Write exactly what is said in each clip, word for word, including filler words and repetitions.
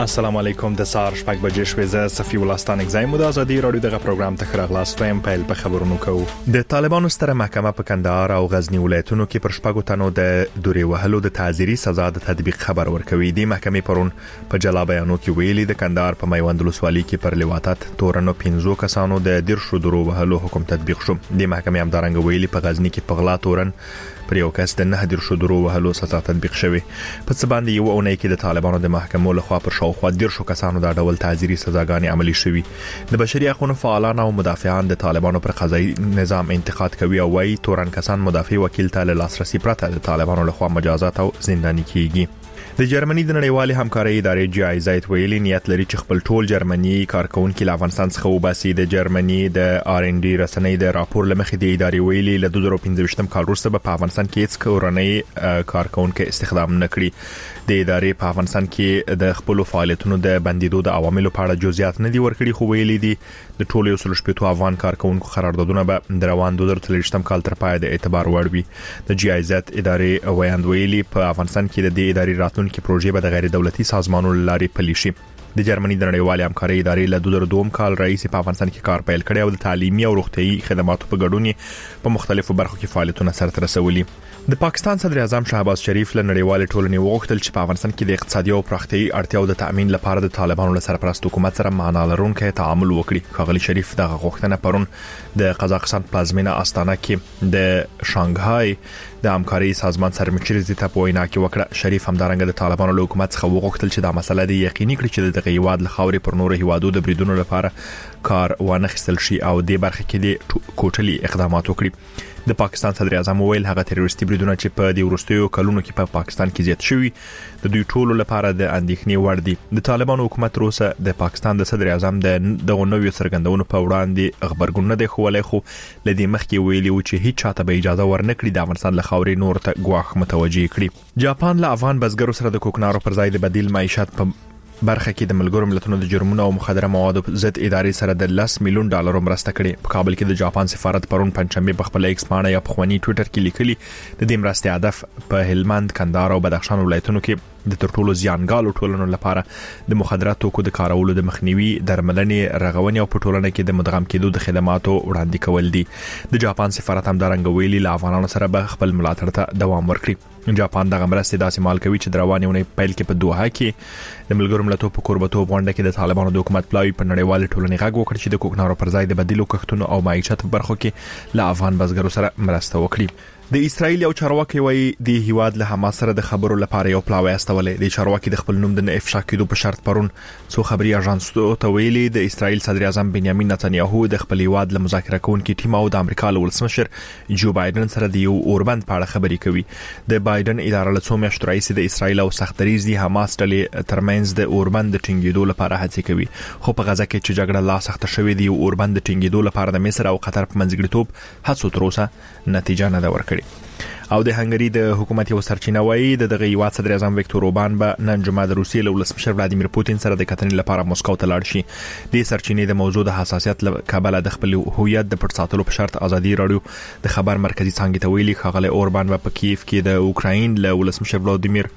السلام علیکم د سار شپږ بجې شوې زه صفی الله ستانک زایم د ازادي رادیو دغه پروګرام ته خراغلاس فهم پیل په خبرونو کوو. د طالبانو ستره محکمه په کندهار او غزنی ولایتونو کې پر شپږو تنو د دوري وهلو د تعزیري سزا د تطبیق خبر ورکوي. د محکمې پرون په جلا بیانو کې ویلي د کندهار په میوند ولسوالۍ کې پر لواتت تورنو پنځو کسانو د دیرشو دورو وهلو حکم تطبیق شو. د محکمې همدارنګ ویلي په غزنی کې په غلا تورن پر یو کس د نه دیرشو دورو وهلو سزا تطبیق شوی. په څه باندې یو اونۍ کې د طالبانو د محکمو لخوا پر شاوخوا دیرشو کسانو د ډول تعزیري سزاګانې عملي شوي. د بشري حقوقو فعالان او مدافعان د طالبانو پر قضایي نظام انتقاد کوي او وايي تورن کسان مدافع وکیل ته له لاسرسي پرته د طالبانو لخوا مجازات او زنداني کیږي. د جرمني د نړیوالې همکارۍ ادارې جی آی زد ویلي نیت لري چې خپل ټول جرمني کارکونکو له افغانستان څخه وباسي. د جرمني د آر ان ډي رسنۍ د راپور لمخې د ادارې ویلي له دوه زره پنځه کال وروسته په افغانستان کې هیڅ کورنۍ کارکونکو استخدام نه کړي. د ادارې په افغانستان کې د خپل فعالیتونو د بندیدو د عواملو په اړه جزئیات نه دي ورکړي، خو ویلي دي د ټولو یو سل شپږ افغان کارکونکو قراردادونه به د روان دوه زره څلوېښت کال تر پای د اعتبار وړ وي. د جی آی زد ادارې ویاند ویلي په افغانستان کې د دې ادارې راتلونکي پروژې به د غیر دولتي سازمانونو لارې پلي شي. د جرمني د نړیوالې همکارۍ ادارې له دوه زره دوه کال رئیس په افغانستان کې کار پیل کړی او د تعلیمي او روغتيایي خدماتو په ګډون په مختلفو برخو کې فعالیتونه سرته رسولي. د پاکستان صدر اعظم شهباز شریف له نړیوالې ټولنې وغوښتل چې په افغانستان کې د اقتصادي او پراختیايي اړتیاو د تامین لپاره د طالبانو له سرپرست حکومت سره معنا لرونکي تعامل وکړي. ښاغلي شریف دغه غوښتنه پرون د قزاقستان پلازمینه استانه کې د شانګهای د همکارۍ سازمان سرمشر زیته په وینا کې وکړه. شریف همدارنګه د طالبانو له حکومت څخه وغوښتل چې دا مسله د یقیني کړي چې د هیواد له خاورې پر نور هیوادو د بریدونو لپاره کار وانه خستل شي او د برخه کې د کوټلي اقدامات وکړي. د پاکستان صدر اعظم ویل هغه تروریستي بریدونه چې په د ورستیو کلونو کې په پاکستان کې زیات شوي د دوی ټولو لپاره د اندېښنې وړ دي. د طالبانو حکومت روسه د پاکستان د صدر اعظم د دغه نوې څرګندونو په وړاندې خبرګون نه دی خولای، خو لدې مخکې ویلي و چې هیڅ چاته به اجازه ورنکړي د افغانستان له خاورې نور ته ګواښ متوجي کړي. جاپان له افغان بزګرو سره د کوکنارو پر ځای د بدیل معیشت په برخه کې د ملګرو ملتونو د جرمونو او مخدره موادو ضد ادارې سره د لس میلیون ډالر مرسته کړې. په کابل کې د جاپان سفارت پرون پنځمبه په خپل ایکس باندې یا په خواني ټوئیټر کې لیکلي د دې مرستې هدف په هلمند، کندهار او بدخشان ولایتونو کې د ترټولو زیانګالو ټولنو لپاره د مخدراتو توکو د کارولو د مخنیوي، درملنې، رغونې او په ټولنه کې د مدغم کېدو د خدماتو وړاندې کول دي. د جاپان سفارت همدارنګه ویلي له افغانانو سره به خپل ملاتړ ته دوام ورکړي. جاپان دغه مرستې داسې مال کوي چې د روانې اونۍ پیل کې په دوحه کې د ملګرو ملتونو په کوربتوب غونډه کې د طالبانو د حکومت پلاوی په نړیوال ټولنې غږ وکړ چې د کوکنارو پر ځای د بدیلو کښتونو او معیشت په برخو کې له افغان بزګرو سره مرسته وکړي. د اسرایل یو چارواکي وایي د هیواد له حماس سره د خبرو لپاره یو پلاوی استولې. د چارواکي د خپل نوم د نه افشا کېدو په شرط پرون څو خبري اژانسو ته ویلي د اسرایل صدر اعظم بنیامین نتنیاهو د خپل هیواد له مذاکره کوونکي ټیم او د امریکا له ولسمشر جو بایدن سره د یو اوربند په اړه خبري کوي. د بایدن اداره له څو میاشتو راهیسې د اسرایل او سختدریزي حماس ډلې ترمنځ د اوربند د ټینګېدو لپاره هڅې کوي، خو په غزا کې چې جګړه لا سخته شوې دی اوربند د ټینګېدو لپاره د مصر او قطر په منځګړیتوب هڅو تر اوسه نتیجه نه ده ورکړې. او د هنګری د حکومت یو سرچینه وایي د دغه هیواد صدر اعظم ویکتور اوربان به نن جمعه د روسیې له ولسمشر ولادیمیر پوتین سره د کتنې لپاره مسکو ته لاړ شي. د سرچینې د موضوع د حساسیت له کبله د خپل هویت د پټ ساتلو په شرط ازادي رادیو د خبر مرکزی څنګه ته ویلي ښاغلی اوربان په کیف کې د اوکراین له ولسمشر ولادیمیر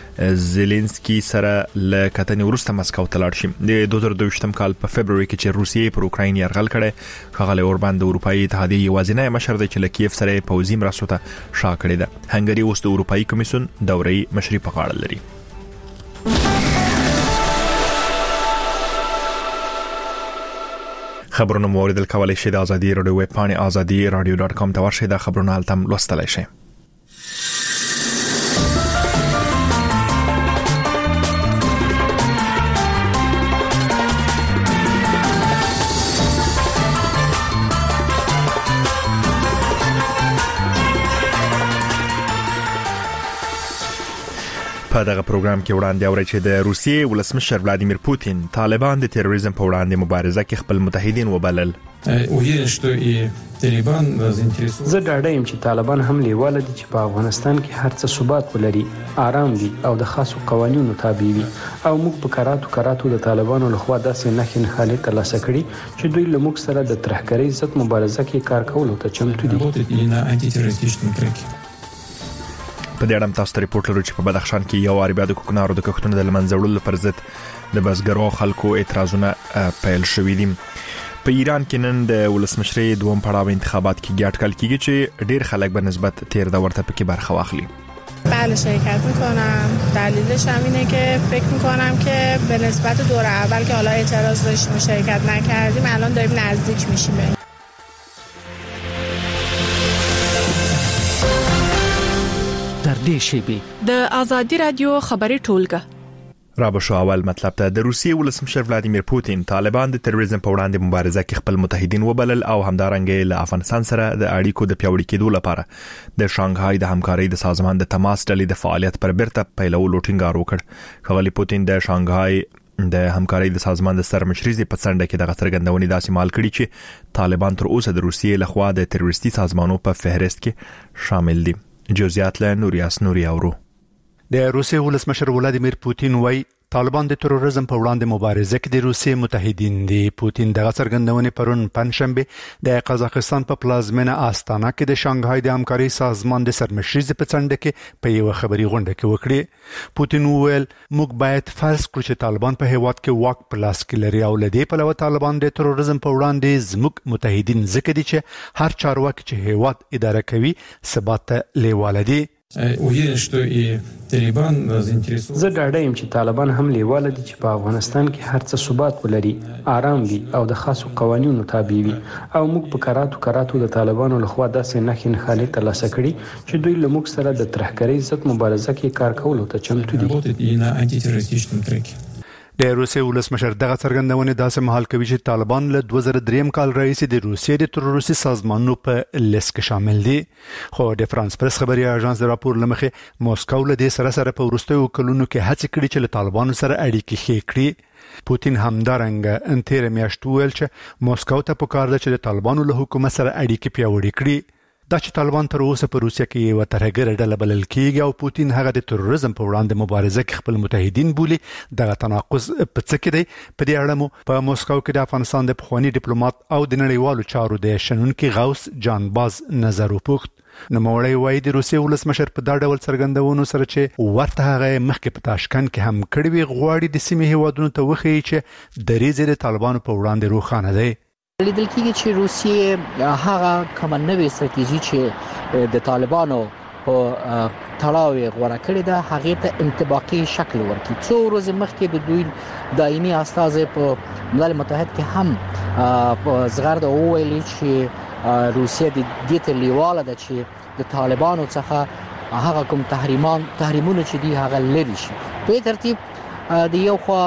زيلنسکي سره له کتنې وروسته مسکو ته لاړ شي. د دوه زره دوه کال په فبرवरी کې چې روسیې پر اوکراین یرغل کړی، ښاغلی اوربان د اروپאי اتحادیې یوازینی مشر دی چې له کیف سره پوځي مرستو ته شا کړې ده. هنګری اوس د اروپאי کمیسیون دوري مشري په غاړه لري. خبرونه موریدل کولای شي د ازادي رادیو ویب پاڼې ازادي رادیو ډاټ کام ته ورشئ. د خبرونو التم لوستلای شئ. په دغه پروګرام کې وړاندې اوري چې د روسیې ولسمشر ولادیمیر پوتین طالبان د تروریزم په وړاندې مبارزه کې خپل متحدین وبلل. زه ډاډه یم چې طالبان هم لیواله دي چې په افغانستان کې هر څه ثبات ولري، آرام دي او د خاصو قوانینو تابع وي، او موږ په کراتو کراتو د طالبانو لخوا داسې نښې نښانې ترلاسه کړي چې دوی له موږ سره د ترهګرۍ ضد مبارزه کې کار کولو ته چمتو دي. په دې اړه تاسو ته ریپورت لرو چې په بدخشان کې یو عربیا د کوکنارو د کښتونو د لمنځه وړلو پر ضد د بزګرو خلکو اعتراضونه پیل شوي دي. په ایران کې نن د ولسمشرۍ دوم پړاو انتخابات کې اټکل کیږي چې ډیر خلک به نسبت تیر د ورته پکې برخه واخلي. بله شرکت میکنم. دلیلش هم اینه که فکر میکنم که به نسبت دور اول که حالا اعتراض داشتیم و شرکت نکردیم الان داریم نزدیک میشیم. در دې شیبه د آزادی رادیو خبری ټولګه را به شو اول مطلب ته د روسیې ولسمشر ولادیمیر پوتین طالبان د تروریزم په وړاندې مبارزه کې خپل متحدین وبلل او همدارنګه له افغانستان سره د اړیکو د پیوړی کېدو لپاره د شانګهای د همکارۍ د سازمان د تماس ډلې د فعالیت پر بیرته پیلولو ټینګار وکړ. ښاغلي پوتین د شانګهای د همکارۍ د سازمان د سرمشرۍ په څنډه کې د څرګندونې داسې مال کړي چې طالبان تر اوسه د روسیې لخوا د تروریستي سازمانونو په فهرست کې شامل دي. جزئیات له نوریاس نوري اورو. د روسیې ولسمشر ولادیمیر پوتین وایي طالبان د تروریزم په وړاندې مبارزه کې د روسیې متحدین دي. پوتین دغه څرګندونې پرون پنځشنبه د قزاقستان په پلازمینه آستانه کې د شانګهای د همکارۍ سازمان د سرمشرۍ په څنډه کې په یو خبري غونډه کې وکړي. پوتین وویل موږ باید فرض کړو چې طالبان په هیواد کې واک په لاس کې لري او لدې په لور طالبان د تروریزم په وړاندې زموږ متحدین ذکر دي چې هر چارواکي چې هیواد اداره کوي ثبات لیواله دي. زه ډاډه یم چې طالبان هم لیواله دي چې په افغانستان کې هر څه ثبات ولري، آرام وي او د خاصو قوانینو تابع وي او موږ په کراتو کراتو د طالبانو لخوا داسې نښې نښانې ترلاسه کړي چې دوی له موږ سره د ترهګرۍ ضد مبارزه کې کار کولو ته چمتو دي. د روسیې ولسمشر دغه څرګندونه داسې مهال کوي چې طالبان له دوه زره درې کال راهیسې د روسیې د تروریستي سازمانونو په لیست کې شامل دي. خو د فرانس پریس خبري اژانس د راپور لمخې موسکو له دې سره سره په وروستیو کلونو کې هڅه کړې چې له طالبانو سره اړیکې ښې کړي. پوتین همدارنګه ان تیر میاشت ویل چې موسکو ته پکار ده چې د طالبانو له حکومت سره اړیکې پیاوړې کړي. دا چې طالبان تر اوسه په روسیه کې یو ترهګر ډله بلل کیږي او پوتین هغه د تروریزم په وړاندې مبارزه کې خپل متحدین بولي، دغه تناقض په څه کې دی؟ په دې اړه مو په موسکو کې د افغانستان د پخوانی ډیپلوماټ او د نړیوالو چارو د شنونکي غوث جان باز نظر وپوښت. نوموړی وایي د روسیې ولسمشر په دا ډول څرګندونو سره چې ورته هغه مخکې په تاشکند کې هم کړی وي غواړي د سیمې هیوادونو ته وښیي چې دریځ د طالبانو په وړاندې روښانه دی. لیدل کېږي چې روسیې هغه کومه نوې ستراتیژي چې د طالبانو په تړاو غوړه کړې ده هغه ته انطباقي شکل ورکړي. څو ورځې مخکې د دوی دایمي استازي په ملل متحد کې هم په زغرد وویل چې روسیه د دې ته لیواله ده چې د طالبانو څخه هغه کوم تحریمان تحریمونه چې دي هغه لري شي. په ترتیب د یو خوا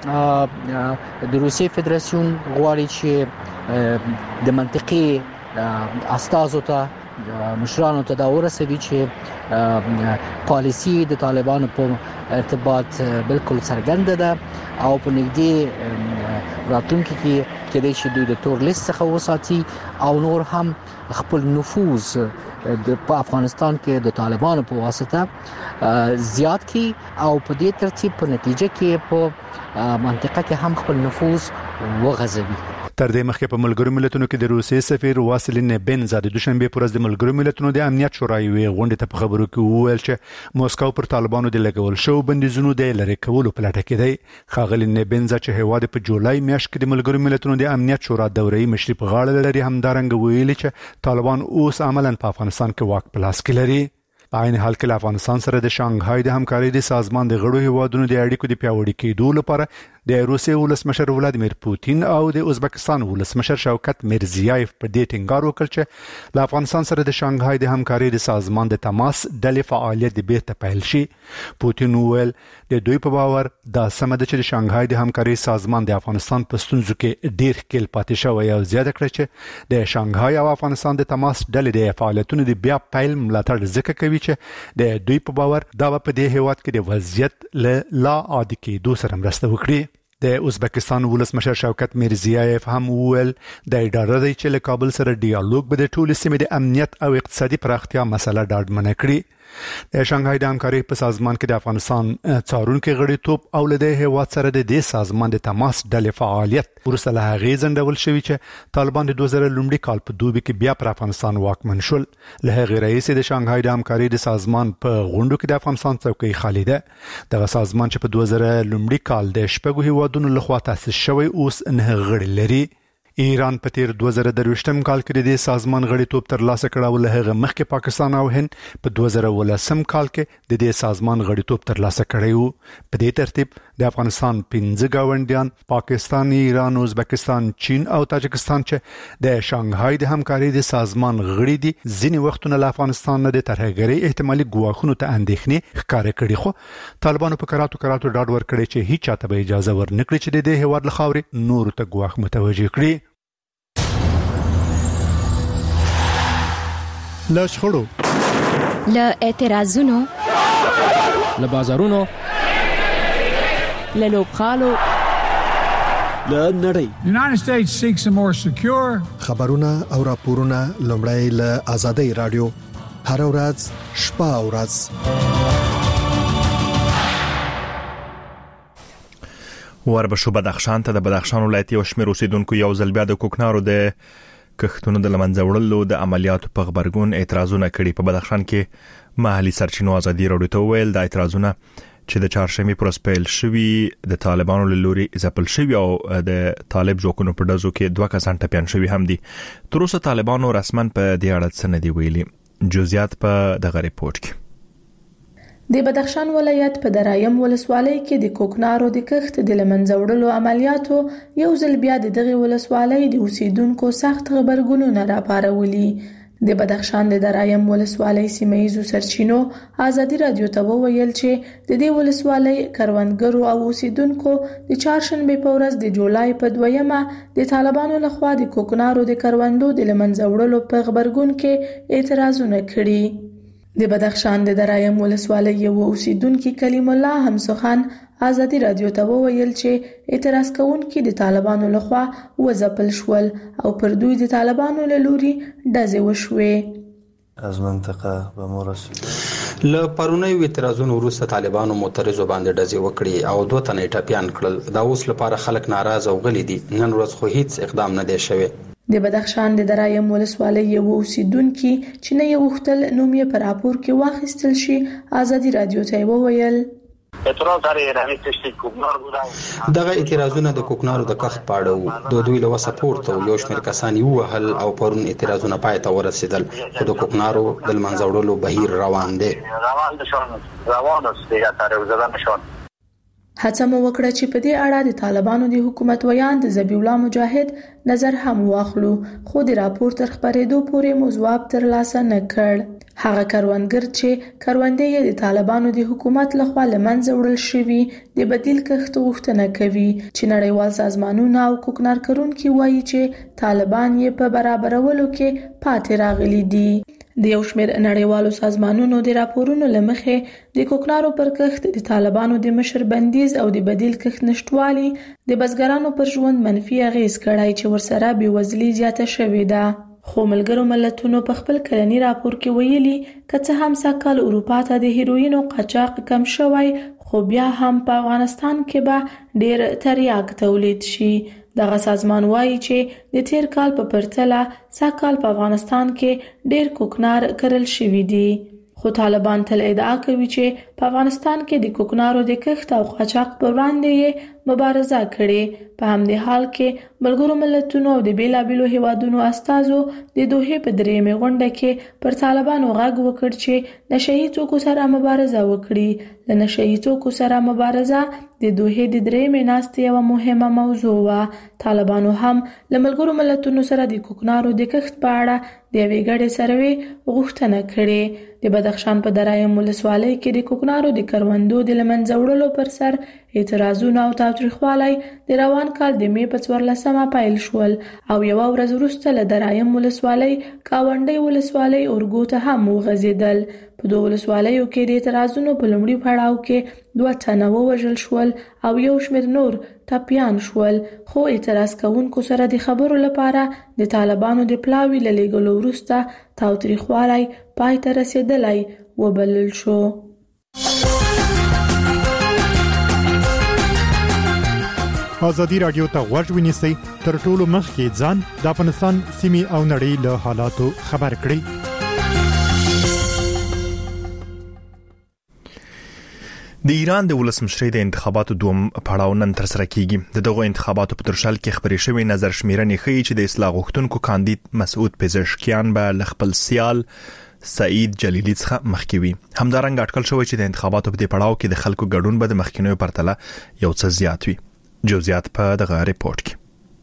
د روسیې فدراسیون غواړي چې د منطقي استازو ته مشرانو ته دا ورسوي چې پالیسی د طالبانو په ارتباط بالکل څرګنده ده او په نږدې راتلونکي کې کېدای شي دوی د تور لیست څخه وساتي او نور هم خپل نفوذ په افغانستان کې د طالبانو په واسطه زیات کی او په دې ترتیب په نتیجه کې په منطقه کې هم خپل نفوذ وغځوي. تر دې مخکې په ملګرو ملتونو کې د روسیې سفیر واسیلین بنزا د دوشنبه پر ورځ د ملګرو ملتونو د امنیت شورای غونډې ته په خبرو کې وویل چې موسکو پر طالبانو د لګول شو بندیزونو د لری کولو په لټه کې دی. ښاغلی بنزا چې هیواد په جولای میاشت کې د ملګرو ملتونو د امنیت شورا دوري مشري په غاړه لري همدارنګه ویلي چې طالبان اوس عملاً په افغانستان کې واک په لاس کې لري. په عین حال کې افغانستان سره د شانګهای د همکارۍ د سازمان د غړو هیوادونو د اړیکو د پیاوړي کېدو لپاره د روسیې ولسمشر ولادیمیر پوتین او د ازبکستان ولسمشر شوکت میرزیایف په دې ټینګار وکړ چې له افغانستان سره د شانګهای د همکارۍ د سازمان د تماس ډلې فعالیت د بیرته پیل شي. پوتین وویل د دوی په باور دا سم ده چې د شانګهای د همکارۍ سازمان د افغانستان په ستونزو کې ډیر ښکیل پاتې شوی او زیاته کړ چې د شانګهای او افغانستان د تماس ډلې د فعالیتونو د بیا پیل ملاتړ ذکر کوي چې د دوی په باور دا په دې هیواد کې د وضعیت له لا عادي کېدو سره مرسته وکړي. د ازبکستان ولسمشر شوکت میرزیایف هم وویل د اداره دی چې له کابل سره ډیالوګ به د ټولو سیمې د امنیت او اقتصادي پراختیا مسله ډاډمنه کړي. د شانګهای د همکارۍ په سازمان کې د افغانستان څارونکو غړیتوب او له دې هیواد سره د دې سازمان د تماس ډلې فعالیت ورسره له هغې ځنډول شوی چې طالبان د دوه زره لومړي کال په دوبي کې بیا پر افغانستان واکمن شول. له هغې رئیس د شانګهای د همکارۍ د سازمان په غونډو کې د افغانستان څوکۍ خالي ده. دغه سازمان چې په دوه زره لومړي کال د شپږو هیوادونو لخوا تاسیس شوی اوس نه غړي لري. ایران په تیر دوه زره درویشتم کال کې د دې سازمان غړیتوب ترلاسه کړ او له هغه مخکې پاکستان او هند په دوه زره ولسم کال کې د دې سازمان غړیتوب ترلاسه کړی وو. په دې ترتیب د افغانستان پنځه گاونډیان پاکستان، ایران، ازبکستان، چین او تاجکستان چې د شانګهای د همکارۍ د سازمان غړي دي ځینې وختونه له افغانستان نه د ترهګرۍ احتمالي ګواښونو ته اندېښنې ښکاره کړي. خو طالبانو په کراتو کراتو ډاډ ورکړی چې هیڅ چاته به اجازه ورنکړي چې د دې هیواد له خاورې نور ته ګواښ متوجه کړي. له شخړو، له اعتراضونو، له بازارونو، له لوبخالو، له نړۍ. United States seeks a more secure. خبرونه او راپورونه لومړی له آزادۍ رادیو هر ورځ شپه او ورځ. وربشو بدخشان ته د بدخشان ولایتي او شمیر اوسیدونکو یو ځل بیا د کوکنارو د کښتونو د لمنځه وړلو د عملیاتو په خبرګون اعتراضونه کړي. په بدخشان کې محلي سرچینو ازادي راډیو ته ویل د اعتراضونه چې د چهارشنبې پر ورځ پیل شوي د طالبانو له لوري ځپل شوي او د طالب ځواکونو په ډزو کې دوه کسان ټپیان شوي هم دي. تر اوسه طالبانو رسماً په دې اړه څه نه دي ویلي. جزئیات په دغه ریپورت کې. د بدخشان ولایت په درایم ولسوالۍ کې د کوکنارو د کښت د لمنځه وړلو عملیاتو یو ځل بیا د دغه ولسوالۍ د اوسیدونکو سخت خبرګونونه راپارولي. د بدخشان د درایم ولسوالۍ سیمه‌ییزو سرچینو آزادي رادیو ته وویل چې د دې ولسوالۍ کروندګرو او اوسیدونکو د چهارشنبې په ورځ د جولای په دویمه د طالبانو لخوا د کوکنارو د کروندو د لمنځه وړلو په خبرګون کې اعتراضونه کړي. د بدخشان د درایم ولسوالۍ یو اوسیدونکو کلیم الله همسخان آزادي رادیو ته وویل چې اعتراض کوونکي د طالبانو لخوا وځپل شول او پر دوی د طالبانو له لوري ډزې وشوې. از منطقه به مرسي له پرونی اعتراضونو وروسته طالبانو معترضو باندې ډزې وکړي او دوه تنه ټپیان کړل. دا اوس لپاره خلک ناراض او غلي دي. نن ورځ خو هیڅ اقدام نه دی شوی. د بدخشان د درایم ولسوالۍ یو اوسیدونکو چې نه یو وختل نوم یې پر راپور کې واخیستل شي آزادي رادیو ته وویل اعتراض لري راني تشتي کوکنار بودای. دغه اعتراضونه د کوکنارو د کښت پاړه وو. د دوی له سپورټ او یو شمېر کسان یو وهل او پرون اعتراضونه پای ته ورسېدل. خو د کوکنارو د لمنځه وړلو بهیر روان دی. روان دي شون روان اوسې یا تر وزدان شون. هڅه مو وکړه چې په دې اړه د طالبانو د حکومت ویان د ذبیح الله مجاهد نظر هم واخلو، خو د راپور تر خبرېدو پورې مو ځواب ترلاسه نه کړ. هغه کروندګر چې کروندې یې د طالبانو د حکومت لخوا له منځه وړل شوي د بدیل کښت غوښتنه کوي چې نړیوال سازمانونه او کوکنار کرونکي وایي چې طالبان یې په برابرولو کې پاتې راغلي دي. د یو شمېر نړیوالو سازمانونو د راپورونو لمخې د کوکنارو پر کښت د طالبانو د مشر بندیز او د بدیل کښت نشټوالي د بزګرانو پر ژوند منفي اغیز کړای چې ورسره بېوزلي زیاته شوې ده. خو ملګرو ملتونو په خپل کلني راپور کې ویلي که څه هم سږکال اروپا ته د هیروینو قاچاق کم شوی، خو بیا هم په افغانستان کې به ډېر تریاک تولید شي. دغه سازمان وایي چې د تیر کال په پرتله سږکال په افغانستان کې ډېر کوکنار کرل شوي دي. خو طالبان تل ادعا کوي چې په افغانستان کې د کوکنارو د کښت او قاچاق پر وړاندې مبارزه کړې. په همدې حال کې ملګرو ملتونو او د بیلابیلو هیوادونو استازو د دوحې په درېیمې غونډه کې پر طالبانو غږ وکړ چې نشهي توکو سره مبارزه وکړي. د نشهي توکو سره مبارزه د دوحې د درېیمې ناستې یوه مهمه موضوع وه. طالبانو هم له ملګرو ملتونو سره د کوکنارو د کښت په اړه د یوې ګډې سروې غوښتنه کړې. د بدخشان په درایم ولسوالۍ کې د کوکنارو د کروندو د لمنځه وړلو پر سر اعتراضونه او تاوتریخوالی د روان کال د می په څوارلسمه پیل شول او یو ورځ وروسته له درایم ولسوالۍ کاونډۍ ولسوالۍ اورګو ته هم وغځېدل. په دوه ولسوالیو کې د اعتراضونو په لومړي پړاو کې دوه تنه ووژل شول او یو شمېر نور ټپیان شول، خو اعتراض کوونکو سره د خبرو لپاره د طالبانو د پلاوي له لېږلو وروسته تاوتریخوالی پای ته رسېدلی وبلل شو. ازادي راډیو ته غوږ ونیسئ، تر ټولو مخکې ځان د افغانستان سیمې او نړۍ له حالاتو خبر کړئ. د ایران د ولسمشرۍ د انتخاباتو دوم پړاو نن ترسره کیږي. د دغو انتخاباتو په ترڅ کې خبرې شوې نظر شمیرنې ښیي چې د اصلاح غوښتونکو کاندید مسعود پزشکیان به له خپل سیال سعید جلیلی څخه مخکې وي. همدارنګه اټکل شوی چې د انتخاباتو په دې پړاو کې د خلکو ګډون به د مخکینیو پرتله یو څه زیات وي. جزئیات په دغه ریپورت کې.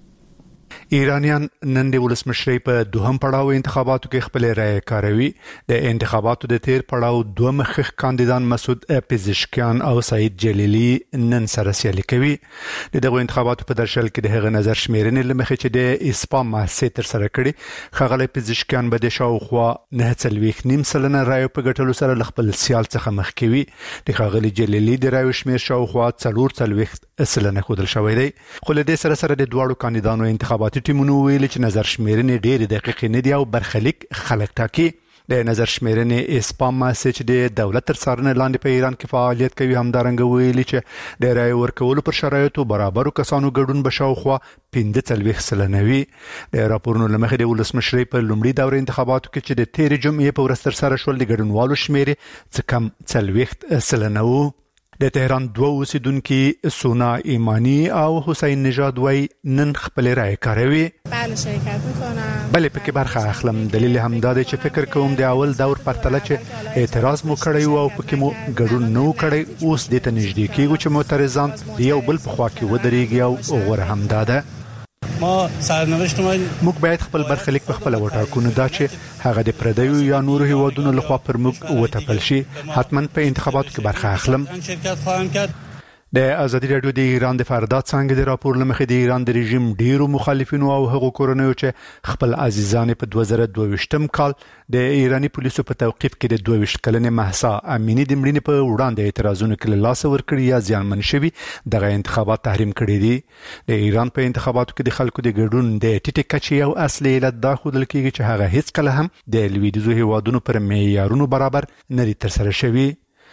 ایرانیان نن د ولسمشرۍ په دوهم پړاو انتخاباتو کې خپل رائے کاروي. د انتخاباتو د تیر پړاو دوه مخکښ کاندیدان مسعود پزشکیان او سعید جلیلی نن سره سیالي کوي. د دغه انتخاباتو په درشل کې د هغه نظر شمیرنې لمخې چې د اسپام مؤسسې تر سره کړي، خغلی پزشکیان به د شاوخوا نه څلوېښت نیم سلنه رائے په ګټلو سره له خپل سیال څخه مخ کوي. د خغلی جلیلی د رائے شمیر شاوخوا څلور څلوېښت سلنه ښودل شوی دی. خو له دې سره سره د دواړو کاندیدانو انتخاباتي ټیمونو ویل چې نظر شمیرنې ډېرې دقیقې نه دي او برخلیک خلک ټاکي. د نظر شمیرنې اسپام مؤسسې چې د دولت تر څارنې لاندې په ایران کې فعالیت کوي همدارنګه ویلي چې د رایې ورکولو پر شرایطو برابرو کسانو ګډون به شاوخوا پنځه څلوېښت سلنه وي. د راپورونو له مخې د ولسمشرۍ په لومړي دوره انتخاباتو کې چې د تېرې جمعې په ورځ ترسره شول د ګډونوالو شمېر څه کم څلوېښت سلنه و. د تهران دوه اوسیدونکي سونا ایمانی او حسین نژاد وای نن خپل رائے کاروي. بله شرکت میکنم. بله پکې برخه اخلم. دلیل هم دا دی چې فکر کوم د اول دور پرتله چې اعتراض مو کړی او پکې مو ګډون نه کړی، اوس د ته نږدې کېږو چې معترضان د یو بل په خوا کې ودرېږي او غوره هم دا ده. ما سرنوشت ما موږ باید خپل برخلیک په خپل وټاکو، نه دا چې هغه د پردیو یا نورو هیوادونو لخوا پر موږ وټاکل شي. حتما په انتخاباتو کې برخه اخلم. شرکت خواهم کرد. د ازادي راډیو د ایران د فردات څنګه د راپور لمخې د ایران د رژیم ډیرو مخالفینو او هغو کورنیو چې خپل عزیزان په دوه زره دوه ویشتم کال د ایرانی پولیسو په توقیف کې د دوه ویشت کلنې مهسا امینی د مړینې په وړاندې اعتراضونو کې له لاسه ورکړي یا زیانمن شوي دغه انتخابات تحریم کړي دي. د ایران په انتخاباتو کې د خلکو د ګډون د ټیټې کچې یو اصلي علت دا ښودل کېږي چې هغه هیڅ کله هم د لویدیځو هیوادونو پر معیارونو برابر نه دي ترسره شوي.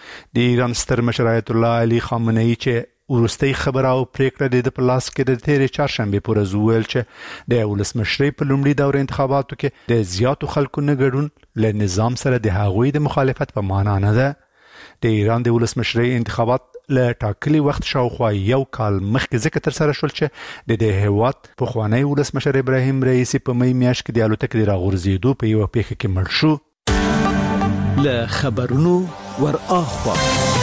د ایران ستر مشر آیت الله علي خامنه‌ای چې ورستۍ خبره او پریکړه د پلاس کې د تیرې چهارشنبه پر ورځ ویل چې د ولسمشرۍ په لومړي دور انتخاباتو کې د زیاتو خلکو نه ګډون له نظام سره د هغوی د مخالفت په معنا نه ده. د ایران د ولسمشرۍ انتخابات له ټاکلي وخت شاوخوا یو کال مخکې ځکه ترسره شول چې د دې هیواد پخوانی ولسمشر ابراهیم رئیسي په می میاشت کې د الوتکې د راغورځېدو په یوه پیښه کې مړ شو. له خبرونو ور اخوا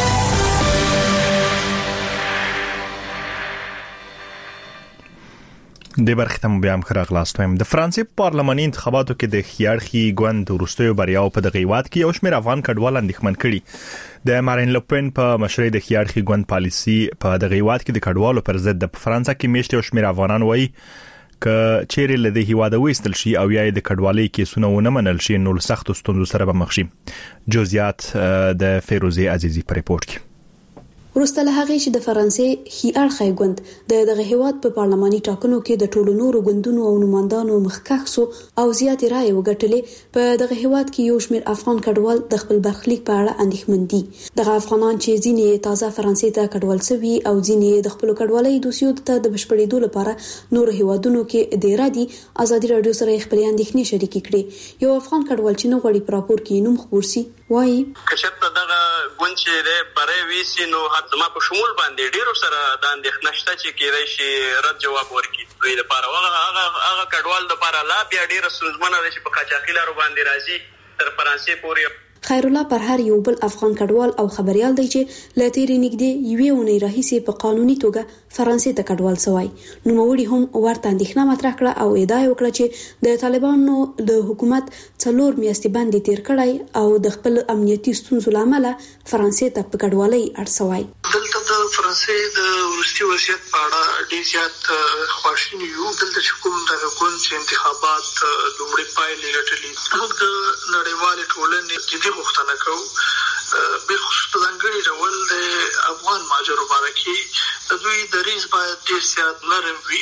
د برخه تم بیا هم خراغلاست ویم. د فرانسې پارلماني انتخاباتو کې د خيارخي ګوند وروستیو بریاو په دغه هیواد کې یو شمېر افغان کډوال اندېښمن کړي. د مارین لوپن په مشرۍ د خيارخي ګوند پالیسي په دغه هیواد کې د کډوالو پر ضد د فرانسې کې میشت یو شمېر افغانان وایي ک چیرې له دې هیواده وېستل شي او یا د کډوالۍ کیسونه ونه منل شي نو سخت ستونزو سره به مخ شي. جزئیات د فیروزه عزیزی په ریپورت کې. وروسته له هغې چې د فرانسې ښي اړخی ګوند د دغه هیواد په پارلماني ټاکنو کې د ټولو نورو ګوندونو او نمائندانو مخکښ سو او زیاتې رایې وګټلې، په دغه هیواد کې یو شمېر افغان کډوال د خپل برخلیک په اړه اندېښمن دي. دغه افغانان چې ځینې تازه فرانسې ته کډوال شوي او ځینې د خپل کډوالۍ دوسیو ته د بشپړېدو لپاره نور هیوادونو کې ډیر دي، ازادي راډیو سره خپل اندېښنې شریکې کړې. یو افغان کډوال چې نو غوړي په راپور کې نوم خبر سي وایي کشپ دغه ګوند چې د برې ویسي نو زما په شمول باندې ډیرو سره د اندېښنه شته چې کېدای شي رد جواب ورکړي دوی لپاره. هغه هغه کډوال لپاره لا بیا ډیره ستونزمنه ده چې په قاچاقي لارو باندې راځي تر فرانسې پورې. خیرالله پرهر یو بل افغان کډوال او خبريال دی چې له تیرې نږدې یوې اونۍ راهیسې په قانوني توګه فرانسې ته کډوال شوی. نوموړي هم ورته اندېښنه مطرح کړه او ادعا وکړه چې د طالبانو د حکومت څلور میاشتې باندې تیر کړی او د خپل امنیتي ستونزو لامل فرانسې ته په کډوالۍ اړ شوی. دلته د فرانسې د وروستي وضعیت په اړه ډېر زیات خواشیني یو. دلته چې کوم دغه ګوند چې انتخابات لومړۍ پایلې ګټلي، موږ د نړیوالې ټولنې جدي غوښتنه کوو، بالخصوص په ځانګړي ډول د افغان مهاجرو باره کې د دوی دریځ باید ډېر زیات نرم وي،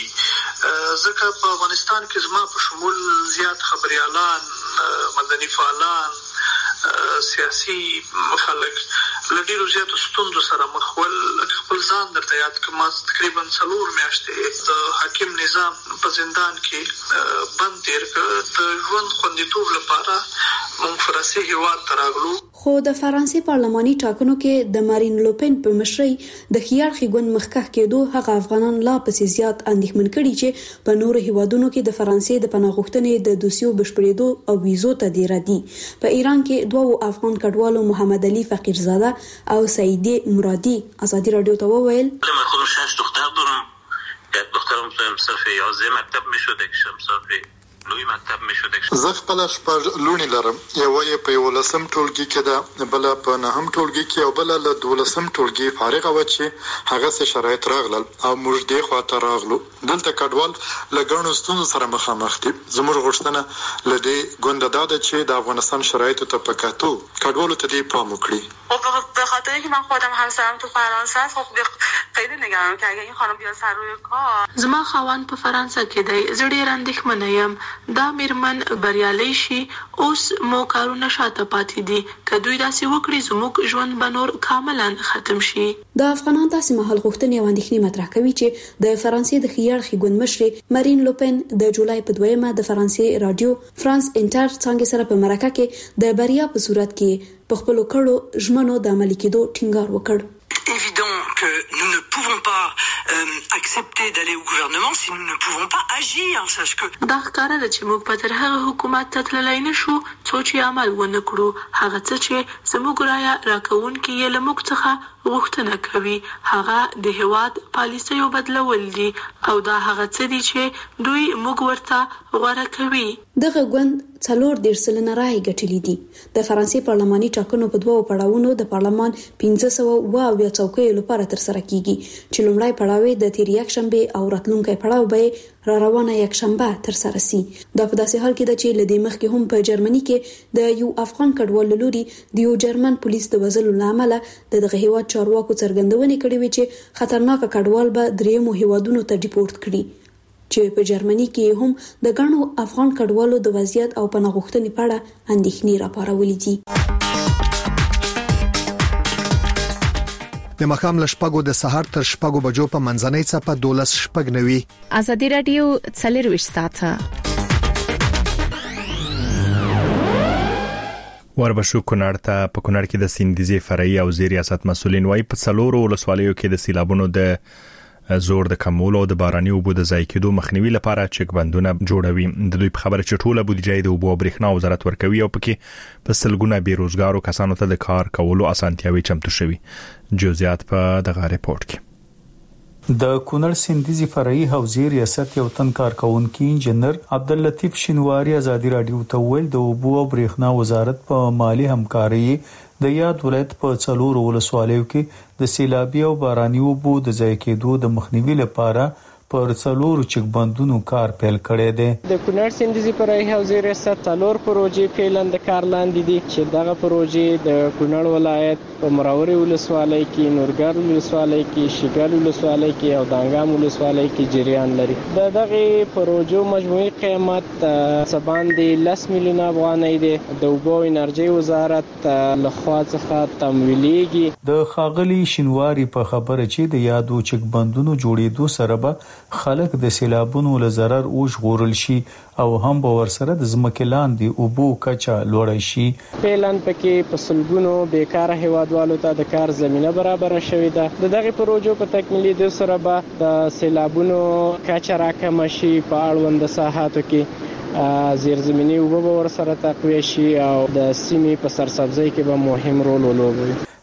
ځکه په افغانستان کې زما په شمول زیات خبریالان، مدني فعالان، سیاسي خلک له ډېرو زیاتو ستونزو سره مخ ول. خپل ځان درته یاد کړم، ما تقریبا څلور میاشتې د حاکم نظام په زندان کې بند تېر کړ. د ژوند خوندیتوب لپاره موږ فرانسې هېواد ته راغلو. خو د فرانسې پارلماني ټاکنو کې د مارین لوپن په مشرۍ د خيارخي ګوند مخکښ کېدو هغه افغانان لا پسې زیات اندېښمن کړي چې په نورو هیوادونو کې د فرانسې د پناه غوښتنې د دوسیو بشپړېدو او ویزو تدیر دي. په ایران کې دوه افغان کډوالو محمد علي فقیرزاده او سعیدی مرادی ازادي رادیو ته وویل من خودم شش دختر دارم که دخترم صرف یازده مکتب میشد، یکشم صرف لوی مکتب میشد. زه خپل شپږ لونی لرم، یو یې په یولسم ټولګي کې ده، بل په نهم ټولګي کې، او بل له دولسم ټولګي فارغه و چې هغه څه شرایط راغلل او موږ دې خواته راغلو. دلته کډوال له ګڼو ستونزو سره مخامخ دي. زموږ غوښتنه له دې ګونده دا ده چې د افغانستان شرایطو ته په کتو کډوالو ته دې پام وکړي. خب به خاطر اینکه من خودم همسرم تو فرانسه است، خب خیلی نگرانم که اگه این خانم بیاد سر روی کار. زما خاوند په فرانسه کې دی، زه ډېر اندېښمنه یم. دا میرمن بریالۍ شي، اوس مو کارونه شاته پاتې دي. که دوی داسې وکړي زموږ ژوند به نور کاملا ختم شي. د افغانان داسې مهال غوښتنې او اندېښنې مطرح کوي چې د فرانسې د خيارخي ګوند مشرې مارین لوپن د جولای په دویمه د فرانسې رادیو فرانس انټر څنګه سره په مرکه کې د بریا په صورت کې په خپل کړو ژمنو د عملي کېدو ټینګار وکړ. évident que nous ne pouvons pas euh, accepter d'aller au gouvernement si nous ne pouvons pas agir. Sache que دا ښکاره ده چې موږ په تر هغه حکومت ته تللی نه شو څو چې عمل ونه کړو. هغه څه چې زموږ رایه راکوونکي یې له موږ څخه غوښتنه کوي هغه د هېواد پالیسیو بدلول دي، او دا هغه څه دي چې دوی موږ ورته غوره کوي. دغه ګوند څلور دېرش سلنه رایې ګټلې دي. د فرانسې پارلماني ټاکنو په دوه پړاوونو د پارلمان پنځه سوه اوه اویا څوکیو لپاره ترسره کیږي، چې لومړی پړاو د تیر یکشنبه او راتلونکی پړاو به را روانه یکشنبه ترسره سي. دا په داسې حال کې ده چې لدې مخکې هم په جرمني کې د یو افغان کډوال لوري د یو جرمن پولیس د وژلو لامل د دغه هیواد چارواکو څرګندونې کړې وې چې خطرناک کډوال به دریمو هیوادونو ته ډیپورټ کړي، چې په جرمني کې هم د ګڼو افغان کډوالو د وضعیت او پناه غوښتنې په اړه اندېښنې راپارولې دي. د مخام لشپګو د سحر تر شپګو بجو په منځنۍ څپه دولس شپګ نوي. ازادي رادیو څلور ساعته وربشو کونړ ته په کونړ کې د سیندیزي فرعي او زیر ریاست مسولین وای په څلورو ولسوالیو کې د سیلابونو د زور د کمولو او د باراني اوبو د ضایع کېدو مخنیوي لپاره چک بندونه جوړوي. د دوی په خبره چې ټوله بودیجه د اوبو او برېښنا وزارت ورکوي او پکې په سلګونه بیروزګارو کسانو ته د کار کولو اسانتیاوي چمتو شوي. جزئیات په دغه ریپورت کې. د کونړ سیندیزي فرعي حوزې ریاست یو تن کارکونکي انجنیر عبداللطیف شینواری ازادي رادیو ته ویل د اوبو او برېښنا وزارت په مالی همکاري د یاد ولایت په څلورو ولسوالیو کې د سیلابي او باراني اوبو د ضایع کېدو د مخنیوي لپاره پر څلورو چک بندونو کار پیل کړی دی. د کونړ سیندیزي فرعي حوزې ریاست څلور پروژې فعلاً د کار لاندې دي، چې دغه پروژې د کونړ ولایت په مراوري ولسوالۍ کې، نورګر ولسوالۍ کې، شیګل ولسوالۍ کې او دانګام ولسوالۍ کې جریان لري. د دغه پروژو مجموعي قیمت څه باندې لس میلیونه افغانۍ دی. د اوبو او انرژي وزارت له خوا څخه تمویلېږي. د ښاغلي شینواری په خبره چې د یادو چک بندونو جوړېدو سره به خلک د سیلابونو له ضرر او ژغورل شي او هم به ورسره د ځمکې لاندې اوبو کچه لوړه شي. فعلاً پکې په سلګونو بیکاره هیوادوالو ته د کار زمینه برابر شوې ده. د دغه پروژو په تکمیلېدو سره به د سیلابونو کچه راکمه شي، په اړوند ساحاتو کې زیرزمینی اوبه به ورسره تقویه شي او د سیمې په سرسبزۍ کې به مهم رول ولوبوي.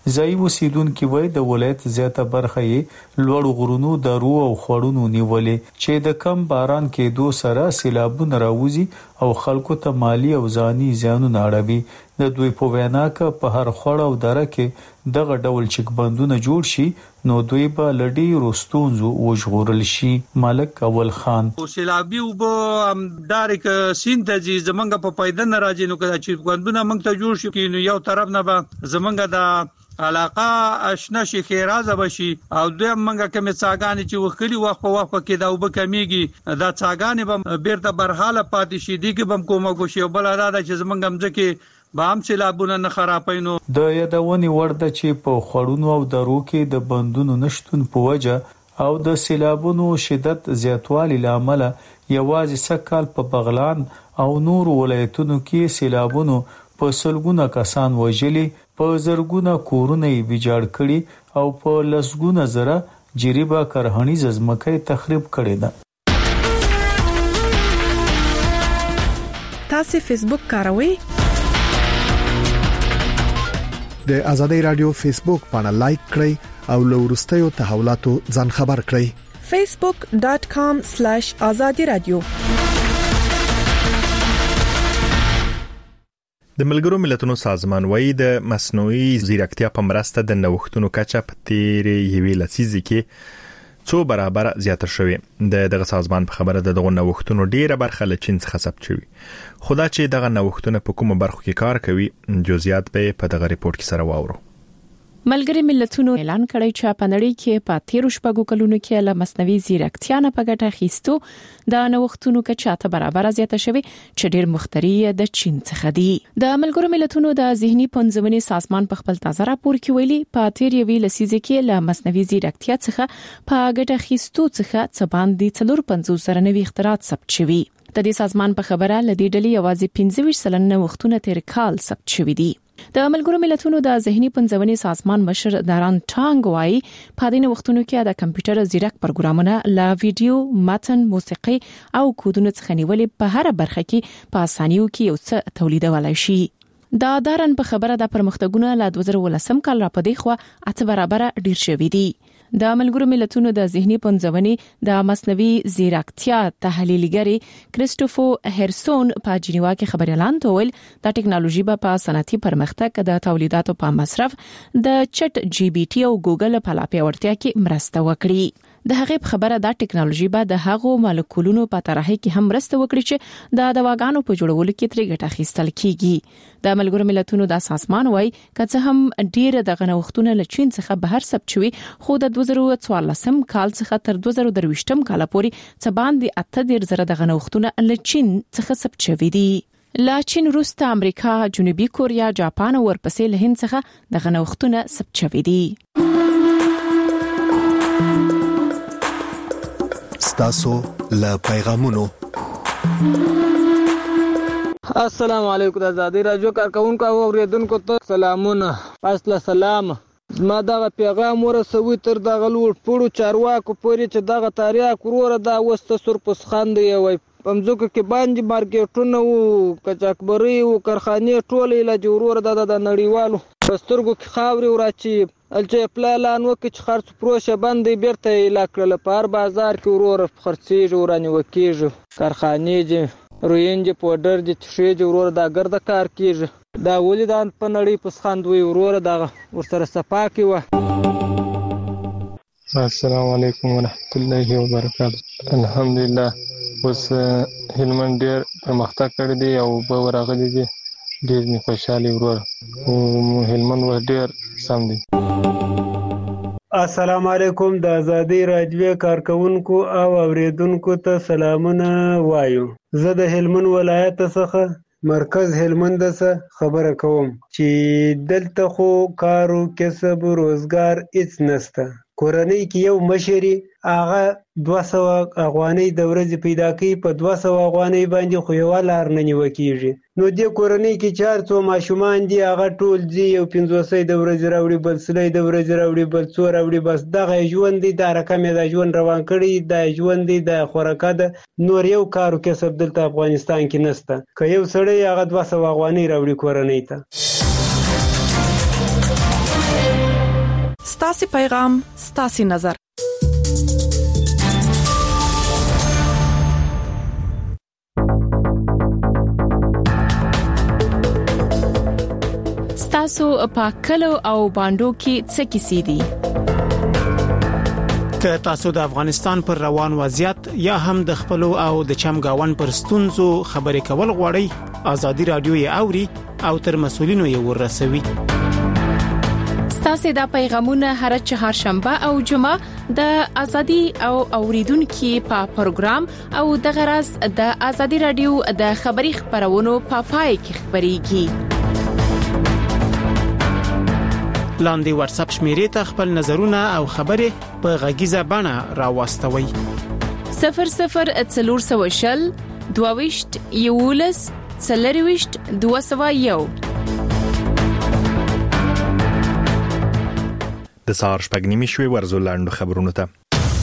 ځایي اوسیدونکو وایي د ولایت زیاته برخه یې لوړ غرونو درو او خوړونو نیولې چې د کم باران کېدو سره سیلابونه راوځي او خلکو ته مالی او ځاني زیانونه اړوي. د دوی په وینا کې په هر خوړ او دره کې دغه ډول چک بندونه جوړ شي نو دوی به لډي روستونزو وژغورل شي. ملک اول خان سیلابي وب دارک سینتزي زمنګ په پیدا نه راځي نو کله چې بندونه موږ ته جوړ شي نو یو طرف نه به زمنګ د علاقه آشنا شي خیرازه بشي او دوی منګه کوم څاګانې چې وکړي وخت په وخت کې دا وب کمیږي دا څاګانې به بیرته برحاله پاتې شي دي کې بم کومه کوشي بل را ده چې زمنګ مځکه بام سیلابونه نه خرابینو. د یادونې ورده چې په خړونو او درو کې د بندونو نشټون په وجه او د سیلابونو شدت زیاتوالی لامل یوازې سکهال په بغلان او نور ولایتونو کې سیلابونو په سلګونه کسان وژلي، په زرګونه کورونه ویجاړ کړي او په لسګونه زره جریبه کرهنیز ځمکې تخریب کړي ده. تاسو فیسبوک کاروئ؟ د آزادۍ رادیو فیسبوک پاڼه لایک کړئ او له وروستیو تحولاتو ځان خبر کړئ. facebook dot com slash azadi radio. د ملګرو ملتونو سازمان وایي د مصنوعي ځیرکتیا په مرسته د نوښتونو کچه په تیرې یوې لسیزې کې څو برابر زیاته شوې. د دغه سازمان په خبره د دغه نوښتونو ډیره برخه له چین څخه ثبت شوې. خدا چې دغه نوښتونه په کومه برخه کې کار کوي جزئیات به په دغه ریپورت کې سره واورو. ملګری ملتونو اعلان کړی چې په نړۍ کې په تیرو شپږو کلونو کې له مصنوعي ځیرکتیا نه په ګټه اخیستو د نوښتونو کچه ته برابر زیاته شوې چې ډیر مختری د چین څخه دی. د ملګرو ملتونو د ذهني پنځونې سازمان په خپل تازه راپور کې ویلي په تیر یوې لسیزې کې له مصنوعي ځیرکتیا څخه په ګټه اخیستو څخه څه باندې څلور پنځوس سره نوي اختراعات ثبت شوي. د دې سازمان په خبره لدی ډلې یوازې پنځه ویشت سلنه وختونه تیر کال ثبت شوي دي. د ملګرو ملتونو د ذهني پنځونې سازمان مشر داران ټانګ وايي په دې وختونو کې د کمپیوټر ځیرک پروګرامونه لا ویډیو، متن، موسیقي او کودونو څخه نیولې په هر برخه کې په اسانیو کې یو څه تولیدولای شي. دا دارن په خبره د پرمختګونو له دوه زره ولسم کال را پدې خو اته برابر ډیر شوي دي. د ملګرو ملتونو د ذهني پنځونې د مصنوعي ځیرکتیا تحلیلګر کریسټوفو هرسون په جنیوا کې خبري اعلان وکړ د ټکنالوژي په صنعتي پرمختګ د تولیداتو په مصرف د چټ جی بي ټي او ګوګل په لا پیاوړتیا کې مرسته وکړي. د هغې خبره د ټکنالوژي به د هغو مالیکولونو په طرحه کې هم مرسته وکړي چې د دواګانو په جوړولو کې ترې ګټه اخیستل کیږي. د ملګرو ملتونو د سازمان وايي کله هم ډیر د غنوختونه له چین څخه بهر ثبت شوي خو د دوه زره څوارلسم کال څخه تر دوه زره درویشتم کال پورې څه باندې اته ډیر زره د غنوختونه له چین څخه ثبت شوي دي. لا چین، روسته، امریکا، جنوبي کوریا، جاپان او ورپسې له هند څخه د غنوختونه ثبت شوي دي. ستاسو له پیغامونو. السلام علیکم د آزادۍ رادیو کارکونکو او اوریدونکو ته سلامونه. اصله سلام ما دغه پیغام ورسوي تر دغه لوړ پوړو چارواکو پورې چې دغه تاریخ وروره دا وسته سرپس خاند وي پمځکه کې باندې مارکیټونه او کچاکبري او کارخانې ټول علاج وروره د نړیوالو پسترګو کې خاوري وراچی الچې پلان وکړي چې خرڅ پروسه باندې بیرته علاقه لپاره بازار کې وروره خرڅېږي ورانه وکیږي کارخانې دي روینج پودر دي چې وروره دا ګرد کار کیږي دا ولې د په نړۍ په سخاند وي وروره دا ورسره صفا کی و. السلام علیکم ورحمت الله وبرکاته. الحمدلله اوس هلمند ډیر پرمختګ کړی دی او به ورغلی دی ډیر می خوشاله وروره او هلمند و ډیر سم دی. السلام علیکم د آزادۍ رادیو کارکونکو او اوریدونکو ته سلامونه وایو. زه د هلمند ولایت څخه مرکز هلمند څخه خبره کوم چې دلته خو کارو کسب روزګار هیڅ نشته. کورنۍ کې یو مشري هغه دوه سوه افغانۍ د ورځې پیدا کوي په دوه سوه افغانۍ باندې خو یوه لار نه نیوه کېږي. نو دې کورنۍ کې چې هر څو ماشومان دي هغه ټول ځي یو پنځوسی د ورځې راوړي بل سلی د ورځې راوړي بل څو راوړي بس دغه ژوند دی دا رقم یې دا ژوند روان کړي دا ژوند دی دا خوراکه ده نور یو کار او کسب دلته افغانستان کې نشته. که یو سړی هغه دوه سوه افغانۍ راوړي کورنۍ ته ستاسو پیغام ستاسو نظر. ستاسو په کلو او باندو کې څه کیسې دي؟ که تاسو د افغانستان پر روان وضعیت یا هم د خپل او د چمګاون پر ستونزو خبرې کول غواړئ، آزادي رادیو یې اوري او تر مسولینو یې ورسوي. ستاسو د پیغامونه هر چهارشنبه او جمعه د ازادي او اوریدونکو په پروګرام او د غرض د آزادي رادیو د خبري خبرونو په پای کې خبريږي. لاندې واتس اپ شمیرې ته خپل نظرونه او خبرې په غږیزه بڼه راوستوي. صفر صفر څلور سوه شل دوه یولس څلرويشت دوه سوه یو. د سهار شپږ نیمې شوي ورزو لاندو خبرونو ته.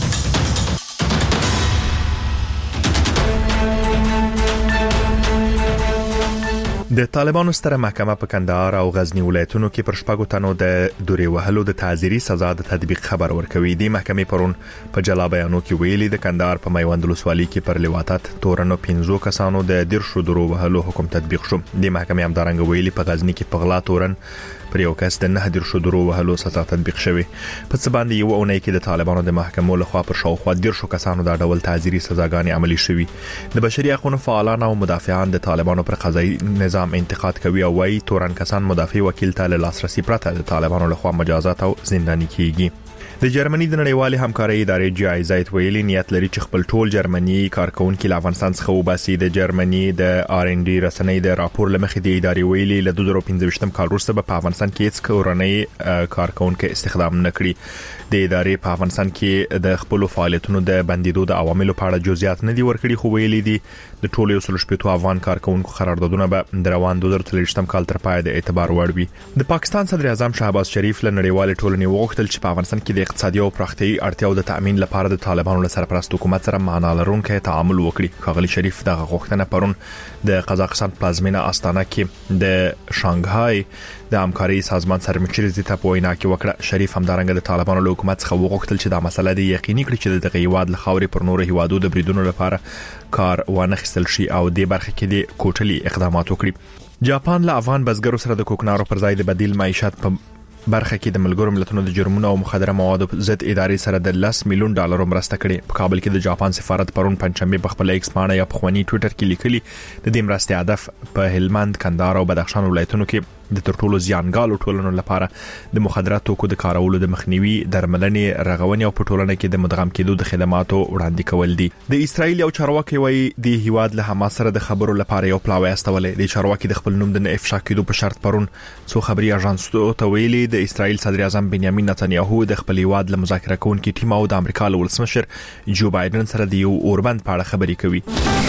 د طالبانو ستره محکمه په کندهار او غزنی ولایتونو کې پر شپږو تنو د دوري وهلو د تعزیري سزا د تطبیق خبر ورکوي. د محکمې پرون په جلا بیانو کې ویلي د کندهار په میوند ولسوالۍ کې پر لواطت تورنو پنځو کسانو د دیرشو دورو وهلو حکم تطبیق شو. د محکمې همدارنګ ویلي په غزنی کې په غلا تورن پر یو کس د نه دیرشو دورو وهلو سزا تطبیق شوی. په څه باندې یو اونۍ کې د طالبانو د محکمو لخوا پر شاوخوا دیرشو کسانو د ډول تعزیري سزاګانې عملي شوي. د بشري حقوقو فعالان او مدافعان د طالبانو پر قضایي نظام انتقاد کوي او وايي تورن کسان مدافع وکیل ته لاسرسي پرته د طالبانو لخوا مجازات او زنداني کیږي. د جرمني د نړیوالې همکارۍ ادارې جی آی زد ویلي نیت لري چې خپل ټول جرمني کارکونکو له افغانستان څخه وباسي. د جرمني د آر ان ډي رسنۍ د راپور لمخې د ادارې ویلي له دوه زره پنځه کال وروسته په افغانستان کې هیڅ کورنۍ کارکونکو استخدام نه کړي. د ادارې په افغانستان کې د خپل فعالیتونو د بندیدو د عواملو په اړه جزئیات نه دي ورکړي، خو ویلي دي د ټولو یو سل شپږ افغان کارکونکو قراردادونه به د روان دوه زره څلوېښت کال تر پای د اعتبار وړ وي. د پاکستان صدر اعظم شهباز شریف له نړیوال ټولنې وغوښتل چې په افغانستان کې د اقتصادي او پراختیایي اړتیاو د تامین لپاره د طالبانو له سرپرست حکومت سره معنا لرونکي تعامل وکړي. ښاغلي شریف دغه غوښتنه پرون د قزاقستان پلازمینه استانه کې د شانګهای د همکارۍ سازمان سرمشر زیته په وینا کې وکړه. شریف همدارنګه د طالبانو له حکومت څخه وغوښتل چې دا مسله د یقیني کړي چې د هیواد له خاورې پر نور هیوادو د بریدونو لپاره کار ونه خستل شي او د برخه کې د کوټلي اقدامات وکړي. جاپان له افغان بزګرو سره د کوکنارو پر ځای د بدیل معیشت په برخه کې د ملګرو ملتونو د جرمونو او مخدره موادو ضد ادارې سره د لس میلیون ډالر مرسته کړې. په کابل کې د جاپان سفارت پرون پنځمبه په خپل ایکس باندې یا په خواني ټوئیټر کې لیکلي د دې مرستې هدف په هلمند، کندهار او بدخشان ولایتونو کې د ترټولو زیانګالو ټولنو لپاره د مخدراتو توکو د کارولو د مخنیوي، درملنې، رغونې او په ټولنه کې د مدغم کېدو د خدماتو وړاندې کول دي. د اسرایل یو چارواکي وایي د هیواد له حماس سره د خبرو لپاره یو پلاوی استولې. د چارواکي د خپل نوم د نه افشا کېدو په شرط پرون څو خبري اژانسونو ته ویلي د اسرایل صدر اعظم بنیامین نتنیاهو د خپل هیواد له مذاکره کوونکو ټیم او د امریکا له ولسمشر جو بایدن سره د یو اوربند په اړه خبري کوي.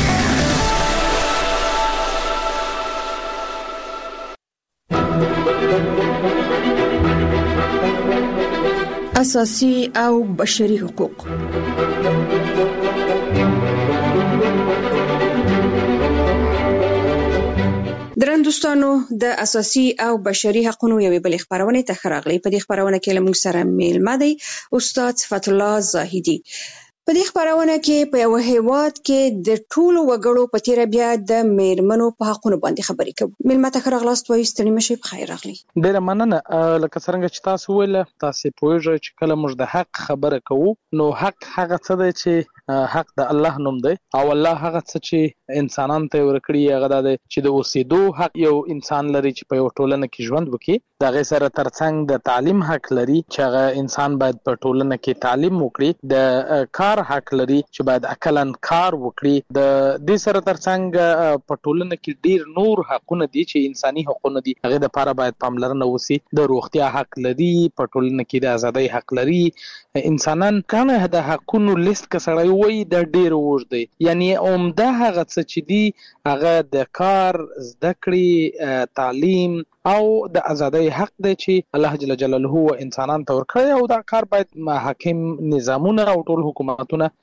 اساسي او بشري حقوق. درندوستانو د اساسي او بشري حقوقو یوې بلې خبرونه ته خراغلي. په دې خبرونه کې له موږ سره میلمه دی استاد صفت الله زاهدي. په دې خبرونه کې په یو هیواد کې د ټولو وګړو په تیر بیا د میرمنو په حقوقو باندې خبرې کوو. میلمه ته خراغلاست وایي ستړي مشي په خیر راغلي. ډیره مننه. لکه څنګه چې تاسو ویل تاسو پوهیږئ چې کله موږ د حق خبره کوو نو حق هغه څه دی چې حق د الله نوم دی او الله هغه څه چې انسانان ته ورکړي هغه د چې د اوسېدو حق یو انسان لري چې په یو ټولنه کې ژوند وکړي. دغه سره ترڅنګ د تعلیم حق لري چې هغه انسان باید په ټولنه کې تعلیم وکړي. د کار حق لري چې باید عقلن کار وکړي. د دې سره ترڅنګ په ټولنه کې ډیر نور حقونه دي چې انساني حقونه دي هغه د لپاره باید پاملرنه وشي. د روغتیا حق لري، په ټولنه کې د ازادۍ حق لري. انسانان کنه د حقونو لیست کسړی وای د ډیر وژ دی، یعنی عمده هغه څه چې دی هغه د کار، زده کړې، تعلیم او د ازادۍ حق دی چې الله جل جلاله انسانان ته ورکړي او دا کار باید حاکم نظامونه او ټول حکومتونه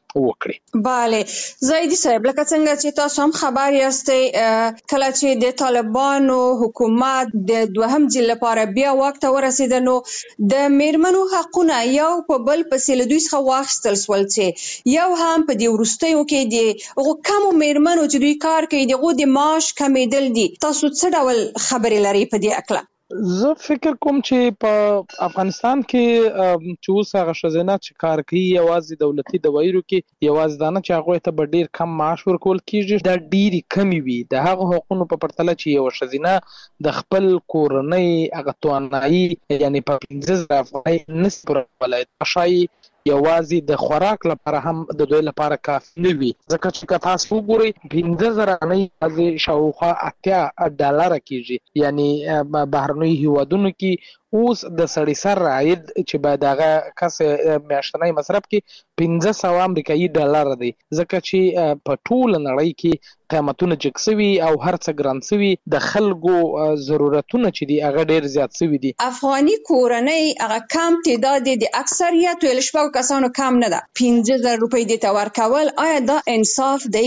وکړي. bale زايدي صاحب لکه څنګه چې تاسو هم خبر یاستئ کله چې د طالبانو حکومت د دوهم ځل لپاره بیا واک ته ورسېد نو د میرمنو حقونه یو په بل پسې له دوی څخه واخیستل شول چې یو هم په دې وروستیو کې د هغو کمو میرمنو چې دوی کار کوي د هغو د معاش کمیدل دي. تاسو څه ډول خبرې لرئ په دې اړه؟ زه فکر کوم چې په افغانستان کې چې اوس هغه ښځینه چې کار کوي یوازې دولتي دوايرو کې یوازې دا نه چې هغوی ته به ډېر کم معاش ورکول کېږي، دا ډېرې کمې وي د هغو حقونو په پرتله چې یوه ښځینه د خپل کورنۍ هغه توانایي یعنې په پنځه زره افغانۍ نشي پورولی، ښایي یوازې د خوراک لپاره هم د دوی لپاره کافي نه وي، ځکه چې که تاسو وګورئ پنځه زره افغانۍ یوازې شاوخوا اتیا ډالره کېږي، یعنې بهرنیو هیوادونو کې اوس د سړي سر عاید چې باید هغه کس میاشتنی مصرف کې پنځه سوه امریکایي ډالره دی، ځکه چې په ټوله نړۍ کې قیمتونه جګ سوي او هر څه ګران سوي، د خلکو ضرورتونه چې دي هغه ډېر زیات سوي دي. افغاني کورنۍ هغه کم تعداد د اکثریت له شپږو کسانو کم نه ده، پنځه زره روپۍ دې ته ورکول آیا دا انصاف دی؟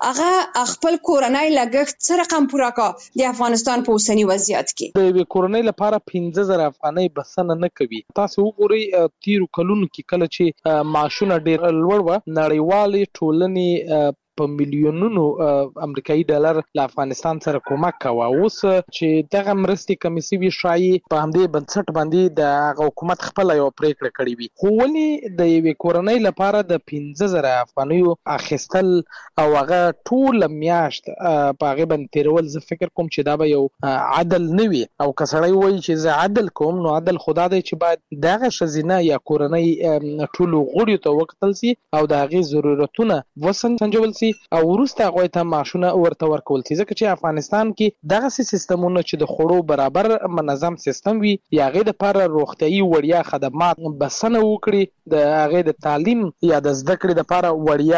هغه خپل کورنۍ لګښت څه رقم پوره کا د افغانستان په اوسني وضعیت کې؟ د یوې کورنۍ لپاره پنځه زره افغانۍ بسنه نه کوي. تاسو وګورئ تیرو کلونو کې کله چې معاشونه ډېر لوړ وه، نړیوالې ټولنې په میلیونونو امریکایي ډالر له افغانستان سره کومک کوه. اوس چې دغه مرستې کمې سوي ښایي په همدې بنسټ باندې د هغه حکومت خپله یوه پرېکړه کړې وي، خو ولې د یوې کورنۍ لپاره د پنځه زره افغانیو اخیستل او هغه ټوله میاشت په هغې باندې تېرول، زه فکر کوم چې دا به یو عدل نه وي. او که سړی وایي چې زه عدل کوم نو عدل خو دا دی چې باید دغه ښځینه یا کورنۍ ټولو غړیو ته وکتل سي او د هغې ضرورتونه وسنجول سي او وروسته هغوی ته معاشونه ورته ورکول سي، ځکه چې افغانستان کې دغسې سیستمونه چې د خوړو برابر منظم سیستم وي یا هغې دپاره روغتیایي وړیا خدمات بسنه وکړي، د هغې د تعلیم یا د زده کړې دپاره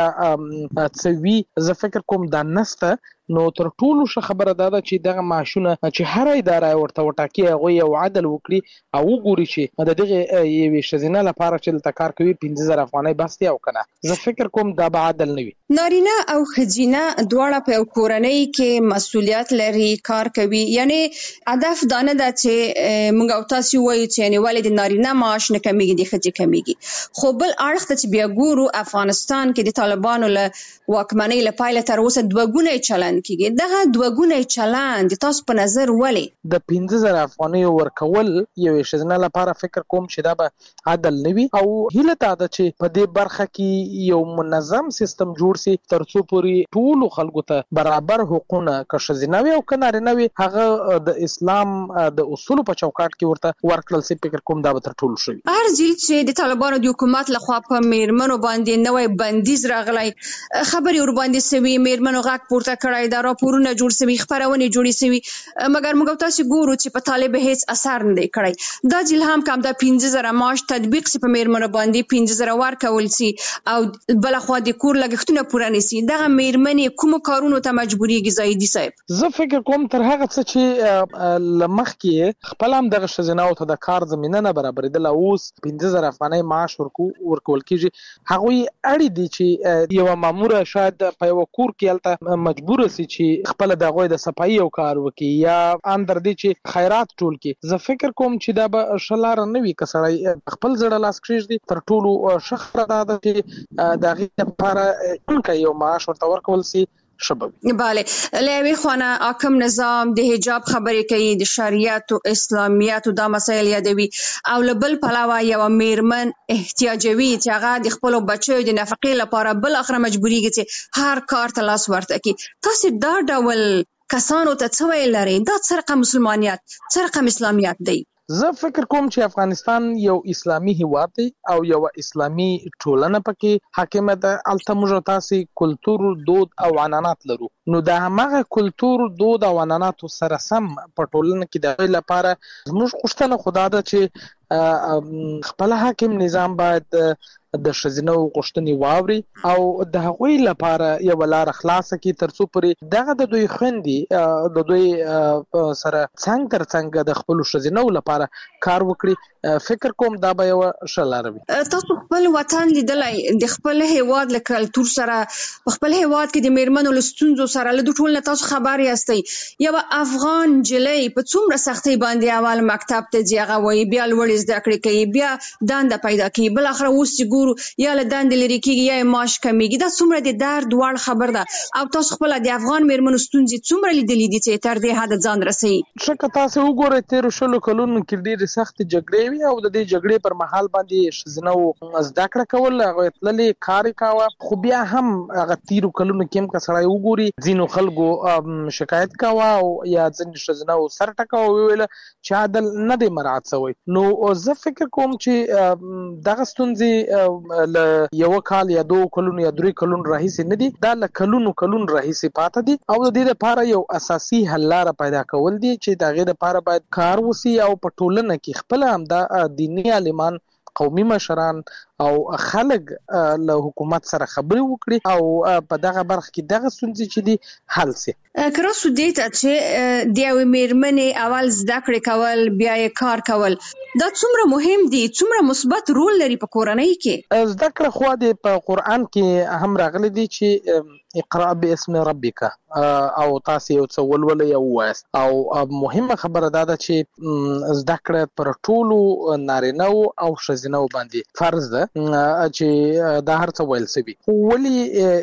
وړیا څه وي، زه فکر کوم دا نسته. نو تر ټولو ښه خبره دا ده چې دغه معاشونه چې هره اداره ورته وټاکي هغوی یو عدل وکړي او وګوري چې د دغې یوې ښځینه لپاره چې دلته کار کوي پنځه زره افغانۍ بس دي او که نه. زه فکر کوم دا به عدل نه وي. نارینه او ښځینه دواړه په یو کورنۍ کې مسؤلیت لري، کار کوي، یعنې هدف دا نه ده چې موږ او تاسو وایو چې یعنې ولې د نارینه معاش نه کمیږي د ښځې کمیږي، خو بل اړخ ته چې بیا ګورو افغانستان کې د طالبانو له واکمنۍ له پیله تر اوسه دوه ګونی چلند کیږي. دغه دوه ګونی چلند تاسو په نظر ولې د پنځه زره افغانیو ورکول یوې ښځینه لپاره فکر کوم چې دا به عدل نه وي، او هیله دا ده چې په دې برخه کې یو منظم سیستم جوړ سي تر څو پورې ټولو خلکو ته برابر حقونه که ښځینه وي او که نارینه وي هغه د اسلام د اصولو په چوکاټ کې ورته ورکړل سي. فکر کوم دا به تر ټولو ښه وي. هر ځل چې د طالبانو د حکومت لخوا په میرمنو باندې نوی بندیز راغلی، خبرې ورباندې سوي، میرمنو غږ پورته کړی، دا راپورونه جوړ سوي، خپرونې جوړې سوي، مګر موږ تاسو ګورو چې په طالب هیڅ اثر نه دی کړی. دا ځل هم کم دا پنځه زره معاش تطبیق سي په میرمنو باندې، پنځه زره ورکول سي او بل خو د کور لګښتونه پوره نشي. دغه میرمنې کوم کارونو ته مجبورېږي زايدي صاحب؟ زه فکر کوم تر هغه څه چې لمخکې خپل هم دغه ښځیناو ته د کار زمینه نه برابرېدله، اوس پنځه زره افغانۍ معاش ورکول کېږي. هغوی اړ دي چې یوه ماموره شاید په یوه کور کې هلته مجبوره سي چې خپل د هغوی د صفایي یو کار وکړي یا اندر دې چې خیرات ټول کړي. زه فکر کوم چې دا به ښه لاره نه وي که سړی خپل زړه لاس کېږدي. تر ټولو ښه خبره دا ده چې د هغې لپاره یو معاش ورته ورکول سي. بله، له یوې خوا حاکم نظام د حجاب خبرې کوي، د شریعت او اسلامیت دا مسایل یادوي، او له بل پلوه یوه میرمن احتیاجوي چې هغه د خپلو بچیو د نفقې لپاره بل اخره مجبورېږي چې هر کار ته لاس ورته کړي. تاسو دا ډول کسانو ته څه ویل لرئ؟ دا څه رقم مسلمانیت، څه رقم اسلامیت دی؟ زه فکر کوم چې افغانستان یو اسلامي هیواد دی او یو اسلامي ټولنه پکې حاکمه ده. هلته موږ تاسې کلتور، دود او عنعنات لرو، نو د همغه کلتور، دود او عنعناتو سره سم په ټولنه کې د هغوی لپاره زموږ غوښتنه خو دا ده چې خپل حاکم نظام باید د ښځینه غوښتنې واوري او د هغوی لپاره یوه لاره خلاصه کړي تر څو پورې دغه د دوی خویندې د دوی سره څنګ تر څنګ د خپلو ښځینو لپاره کار وکړي. فکر کوم دا به یو شلاروي. تاسو خپل وطن لیدلای د خپل هیواد له کلتور سره خپل هیواد کې د میرمنو له ستونزو سره له ټول نه تاسو خبر یاستئ. یو افغان جلۍ په څومره سختۍ باندې اول مکتب ته ځي، هغه وایي بیا لوړ زده کړې کوي، بیا دنده پیدا کوي، بل اخر اوس چې ګورو یا له دندې لري کېږي یا معاش کمیږي. دا څومره د درد وړ خبر ده. او تاسو خپل د افغان میرمنو ستونزې څومره لیدلې دي چې تر دې حد ځان رسوي؟ شکه تاسو وګورئ تیر شلو کلونو کې ډېرې سخت جګړې وي او د دې جګړې پر مهال باندې ښځینه زده کړه کول، هغه تللې کار کاوه، خو بیا هم هغه تیر کلونو کې هم که سړی وګوري ځینو خلکو شکایت کاوه او یا ځینې ښځینه سر ټکاوه، ویل چې عدل نه دی مراعات شوی. نو زه فکر کوم چې دغه ستونزې له یو کال یا دوه کلونو یا درې کلونو راهیسې نه دي، دا له کلونو کلونو راهیسې پاته دي او د دې لپاره یو اساسي حل لاره پیدا کول دي چې د هغې لپاره باید کار وشي او په ټولنه کې خپله همدا دیني عالمان، قومي مشران او خلک له حکومت سره خبرې وکړي او په دغه برخه کې دغه ستونزې چې دي حل شي. که راسو دې ته چې د یوې میرمنې اول زده کړې کول بیا یې کار کول دا څومره مهم دي، څومره مثبت رول لري په کورنۍ کې؟ زده کړه خو د په قرآن کې هم راغلي دي چې اقرأ باسم ربک او تاسو یو څه ولولئ او ووایاست. او مهمه خبره دا ده چې زده کړه پر ټولو نارینه‌و او ښځینه‌و باندې فرض ده چې دا هر څه ویل شوي. ولې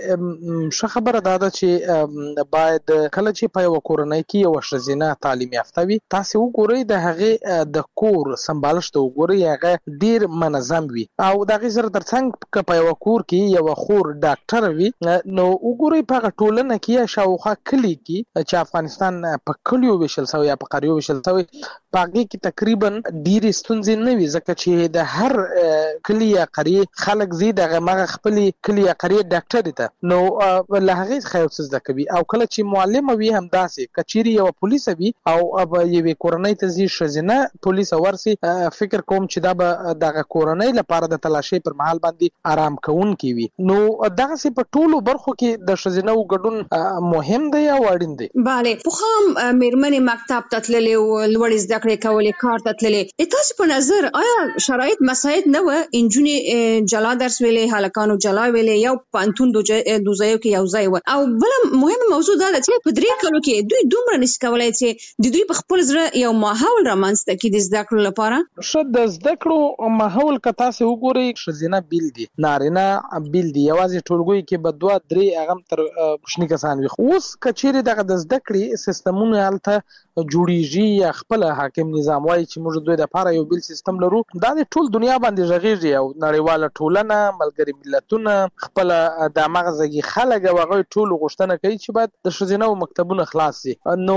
ښه خبره دا ده چې باید کله چې په یو کورنۍ کې یو ښځینه تعلیم یافته وي، تاسو وګورئ د هغې د کور سمبالښت وګورئ، هغه ډیر منظم وي او د هغې سره ترڅنګ که په یو کور کې یو خور ډاکټر وي، نو وګورئ په هغه ټولنه کې یا شاوخوا کلي کې چې افغانستان په کلیو ویشل شوی یا په قریو ویشل شوی، په هغې کې تقریبا ډیرې ستونزې نه وي، ځکه چې د هر کلي یا قریې خلک ځي دغه مغه خپلې کلي یا قریې ډاکټرې ته، نو له هغې څخه یو څه زده کوي. او کله چې معلمه وي همداسې که چیرې یوه پولیسه وي او یوې کورنۍ ته ځي ښځینه پولیسه ورسي، فکر کوم چې دا به دغه کورنۍ لپاره د تلاشۍ پر مهال باندې آرام کوونکې وي. نو دغسې په ټولو برخو کې د ښځینه‌و ګډون مهم دی او اړین دی. بله، پخوا هم میرمنې مکتب ته تللې وه، لوړې زده کړې کولې، کار ته تللې. تاسو په نظر آیا شرایط مساعد نه وه؟ نجونې جلا درس ویلې، هلکانو جلا ویلې، یو پوهنتون دوه ځایو کې یو ځای وه. او بله مهمه موضوع دا ده چې په درې کلو کې دوی دومره نشي کولی چې د دوی په خپل زړه یو ماحول رامنځته کړي د زده کړو لپاره. ښه، د زده کړو ماحول که تاسو وګورئ ښځینه بیل دي، نارینه بیل دي، یوازې ټولګیو کې به دوه درې هغه هم تر کوچني کسان وي. اوس که چیرې دغه د زده کړې سیستمونه هلته جوړیږي یا خپل حاکم نظام وایي چې موږ دوی لپاره یو بیل سیستم لرو، دا د ټول دنیا باندې غږیږي او نړیواله ټولنه، ملګري ملتونه، خپل د مغزګي خلک او هغوی ټول غوښتنه کوي چې باید د ښځینه‌و مکتبونه خلاص شي. نو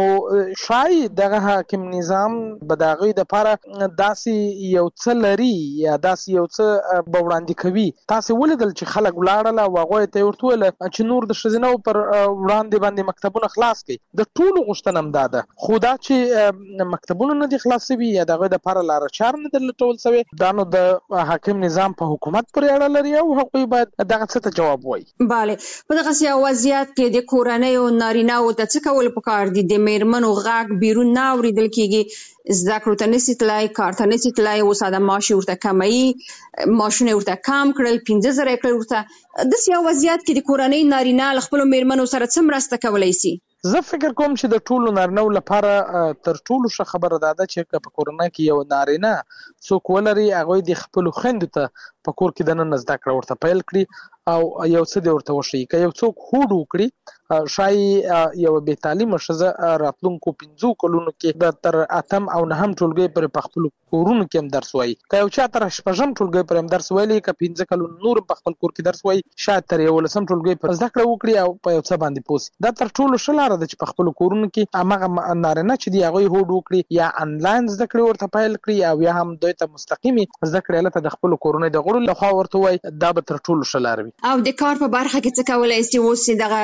شاید دغه حاکم نظام به د هغوی دپاره داسې یو څه لري یا داسې یو څه به وړاندې کوي. تاسې ولیدل چې خلک ولاړل او هغوی ته یې ورته وویل چې نور د ښځینه‌و پر وړاندې باندې مکتبونه خلاص کړئ. د ټولو غوښتنه هم دا ده، خو دا چې مکتبونه نه دي خلاص شوي یا د هغوی دپاره لاره چار نه دي لټول شوی، دا نو د حاکم نظام په حکومت پورې اړه لري او هغوی باید دغه څه ته جواب وایي. بله، په دغسې یو وضعیت کې د کورنیو نارینه‌و ته څه کول پکار دي؟ د میرمنو غږ بیرون نه اورېدل کېږي، زده کړو ته نشي تلای، کار ته نشي تلای، اوس د معاش ورته کموي، معاشونه ورته کم کړل، پنځه زره یې کړل ورته. داسې یو وضعیت کې د کورنۍ نارینه له خپلو میرمنو سره څه مرسته کولی شي؟ زه فکر کوم چې د ټولو نارینه‌و لپاره تر ټولو ښه خبره دا ده چې که په کورنۍ کې یو نارینه څوک ولري، هغوی د خپلو خویندو ته په کور کې دننه زده کړه ورته پیل کړي او یو څه دې ورته وښیي. که یو څوک هوډ وکړي، ښایي یوه بې تعلیمه ښځه راتلونکو پنځو کلونو کې د تر اتم او نهم ټولګۍ پورې په خپلو کورونو کې هم درس وایي. که یو چا تر شپږم ټولګۍ پورې هم درس ویلی، که پنځه کلونه نور هم په خپل کور کې درس وایي، شاید تر یولسم ټولګۍ پورې زده کړه وکړي او په یو څه باندې پوه شي. دا تر ټولو ښه لاره ده چې په خپلو کورونو کې هماغه نارینه چې دي هغوی هوډ وکړي، یا انلاین زده کړې ورته پیل کړي او یا هم دوی ته مستقیمې زده کړې هلته د خپلو کورنۍ د غړو لخوا ورته وایي، دا به تر ټولو ښه لاره وي. او د کار په برخه کې څه کولی شي؟ اوس دغه د کم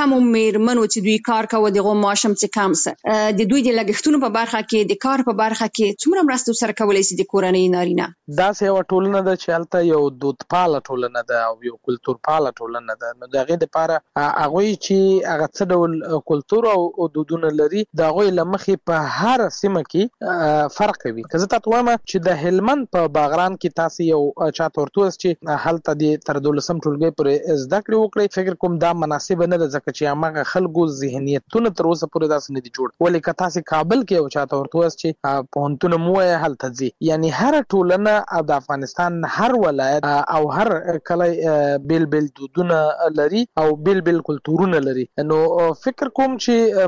کمو میرمنو چې دوی کار کوي دغه ماشم چې کم سه د دوی د لګښتونو په برخه کې د کار په برخه کې څومره مرسته سره کولای شي د کورنۍ نارینه؟ دا یو ټولنه ده چې الته یو دودپاله ټولنه ده او یو کلتورپاله ټولنه ده. نو دغه لپاره هغه چې هغه څه ډول کلتور او دودونه لري د هغه لمخې په هر سیمه کې فرق کوي. که زه تاسو وایم چې د هلمند په باغران کې تاسو یو چاته ورته چې هلته د تر دولسم ټولګي پورې زده کړې وکړي، فکر کوم دا مناسب نه ده ځکه چې هغه خلکو ذهنیتونه تر اوسه پورې داسې نه دي جوړ. ولې که تاسو کابل کې یو چاته ورته چې پوهنتون مو هلته ځي، یعنی هر ټولنه د افغانستان هر ولایت او هر کله بیل بیل دودونه لري او بیل بیل کلتورونه لري. نو فکر کوم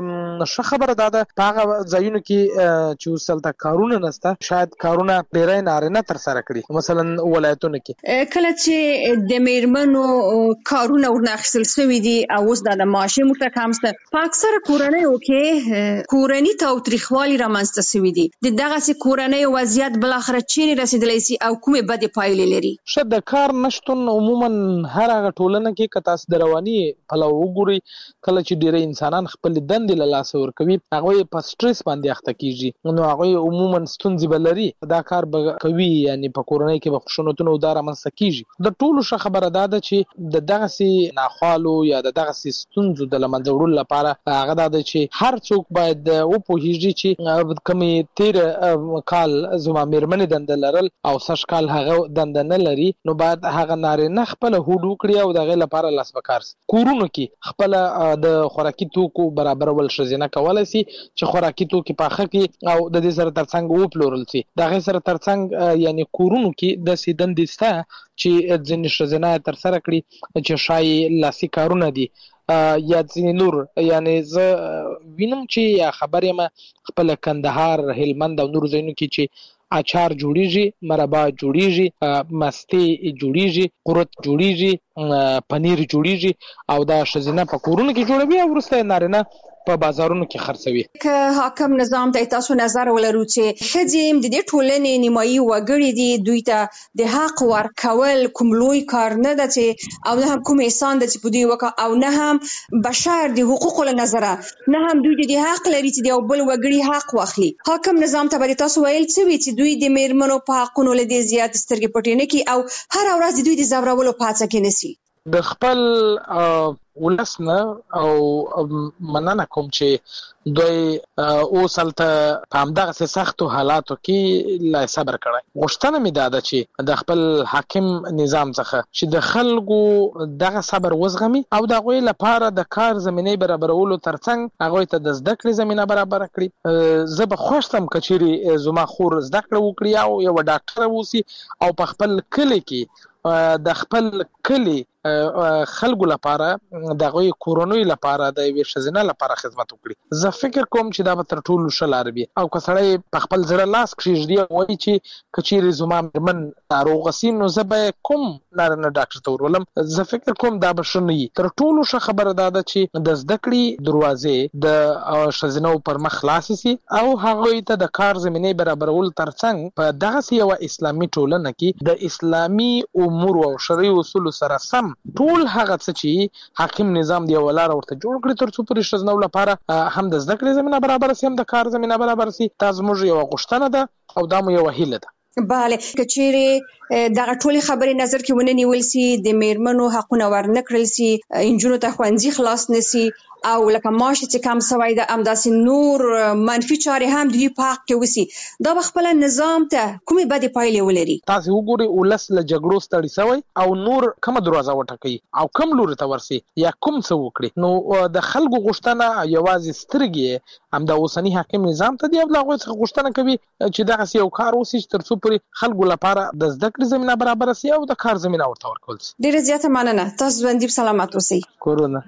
چې ښه خبره ده په هغه ځایونو کې چې وسلته کارونه نشته شاید کارونه ډېرای نارینه تر سره کړي، مثلا ولایتونو کې کله چې د میرمنو کارونه ورناخیستل شوي دي او اوس د معاشي مرته کمسته په اکثره کورنیو کې کورنی تاوتریخوالي رامنځته شوي دي. د دغسې کورنۍ وضعیت بلاخره چیرې رسېدلی سي او کومې بدې پایلې لري؟ ښه، د کار نشتون عموما هر هغه ټولنه کې که تاسو د رواني پلوه وګورئ، کله چې ډېری انسانان خپلې دندې له لاسه ورکوي هغوی په سټرس باندې اخته کېږي، نو هغوی عموما ستونزې به لري، دا کار به کوي، یعنی په کورنۍ کې به خشونتونه او دا رامنځته کېږي. د ټولو ښه خبره دا ده چې د دغسې ناخوالو یا د دغسې ستونزو د له منځه وړلو لپاره هغه دا ده چې هر څوک باید وپوهېږي چې کومې تېر کال زما مېرمنې دنده لرل او سږ کال هغه دنده نه لري، نو باید هغه نارینه خپله هوډ وکړي او د هغې لپاره لاس په کار سي. کورونو کې خپله د خوراکي توکو برابرول ښځینه کولی سي چې خوراکي توکي پاخه کړي او د دې سره ترڅنګ وپلورل سي. د هغې سره ترڅنګ یعنی کورونو کې داسې دندې شته چې ځینې ښځینه ترسره کړي چې ښایي لاسي کارونه دي یا ځینې نور. یعنی زه وینم چې یا خبر یم خپل کندهار، هلمند او نور ځایونو کې چې اچار جوړیږي، مربا جوړیږي، مستې جوړیږي، قرت جوړیږي، پنیر جوړیږي او دا ښځینه په کورونو کې جوړوي او وروسته نارینه په بازارونو کې خرڅوي. که حاکم نظام ته تاسو نظر ولرو چې ښځې د دې ټولنې نیمایي وګړي دي، دوی ته د حق ورکول کوم لوی کار نه ده چې او نه هم کوم احسان ده چې په دوی وکړه او نه هم بشر د حقوقو له نظره نه هم دوی د حق لري چې د یو بل وګړي حق واخلي. حاکم نظام ته به تاسو ویل څه وي چې دوی د میرمنو په حقونو له دې زیات سترګې پټې نه کړي او هر ورځ دوی د ځورولو په هڅه کې نه سي؟ د خپل ولس نه او مننه کوم چې دوی اوس هلته په همدغسې سختو حالاتو کې لا صبر کړی. غوښتنه مې دا ده چې د خپل حاکم نظام څخه چې د خلکو دغه صبر وزغمي او د هغوی لپاره د کار زمینې برابرولو ترڅنګ هغوی ته د زده کړې زمینه برابره کړي. زه به خوښ شم که چیرې زما خور زده کړه وکړي او یوه ډاکټره واوسي او په خپل کلي کې د خپل کلي خلکو لپاره د هغوی کورنیو لپاره د یوې ښځینه لپاره خدمت وکړي. زه فکر کوم چې دا به تر ټولو ښه لاره وي. او که سړی په خپل زړه لاس کښېږدي او وایي چې که چیرې زما مېرمن ناروغه سي نو زه به کوم نارینه ډاکټر ته ورولم، زه فکر کوم دا به ښه نه وي. تر ټولو ښه خبره دا ده چې د زده کړې دروازې د ښځینهو پر مخ خلاصې سي او هغوی ته د کار زمینې برابرولو ترڅنګ په دغسې یوه اسلامي ټولنه کې د اسلامي امور او شرعي اصولو سره سم ټول هغه څه چې حاکم نظام دی یوه لاره ورته جوړ کړي تر څو پورې ښځینهو لپاره هم د زده کړې زمینه برابره سي هم د کار زمینه برابره سي. دا زموږ یوه غوښتنه ده او دا مو یوه هیله ده. بله، که چیرې دغه ټولې خبرې نظر کې ونه نیول سي، د میرمنو حقونه ورنه کړل سي، نجونو ته ښوونځي خلاص نه سي او لکه معاش چې کم سوی ده همداسې نور منفي چارې هم د دوی په حق کې وسي، دا به خپله نظام ته کومې بدې پایلې ولري؟ تاسې وګورئ ولس له جګړو ستړي سوی او نور کومه دروازه وټاکوي او کوم لوري ته ورسي یا کوم څه وکړي. نو د خلکو غوښتنه یوازې سترګې همدا اوسني حاکم نظام ته دی او له هغوی څخه غوښتنه کوي چې دغسې یو کار وسي چې تر څو پورې خلکو لپاره د زده کړې زمینه برابره سي او د کار زمینه ورته ورکول سي. ډېره زیاته مننه. تاسو ژوندي سلامت اوسئ. کورونه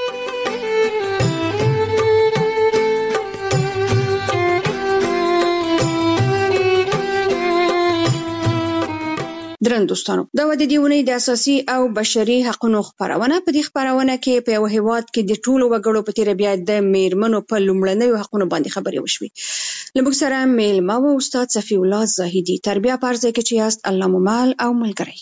درنو دوستانو، دا و د دې اونۍ د اساسي او بشري حقونو خپرونه. په دې خپرونه کې په یو هیواد کې د ټولو وګړو په تېره بیا د میرمنو په لومړنیو حقونو باندې خبرې وشوې. له موږ سره میلمه و استاد صفي الله زاهدي. تر بیا په هر ځای کې چې یاست، الله مو مل او ملګری.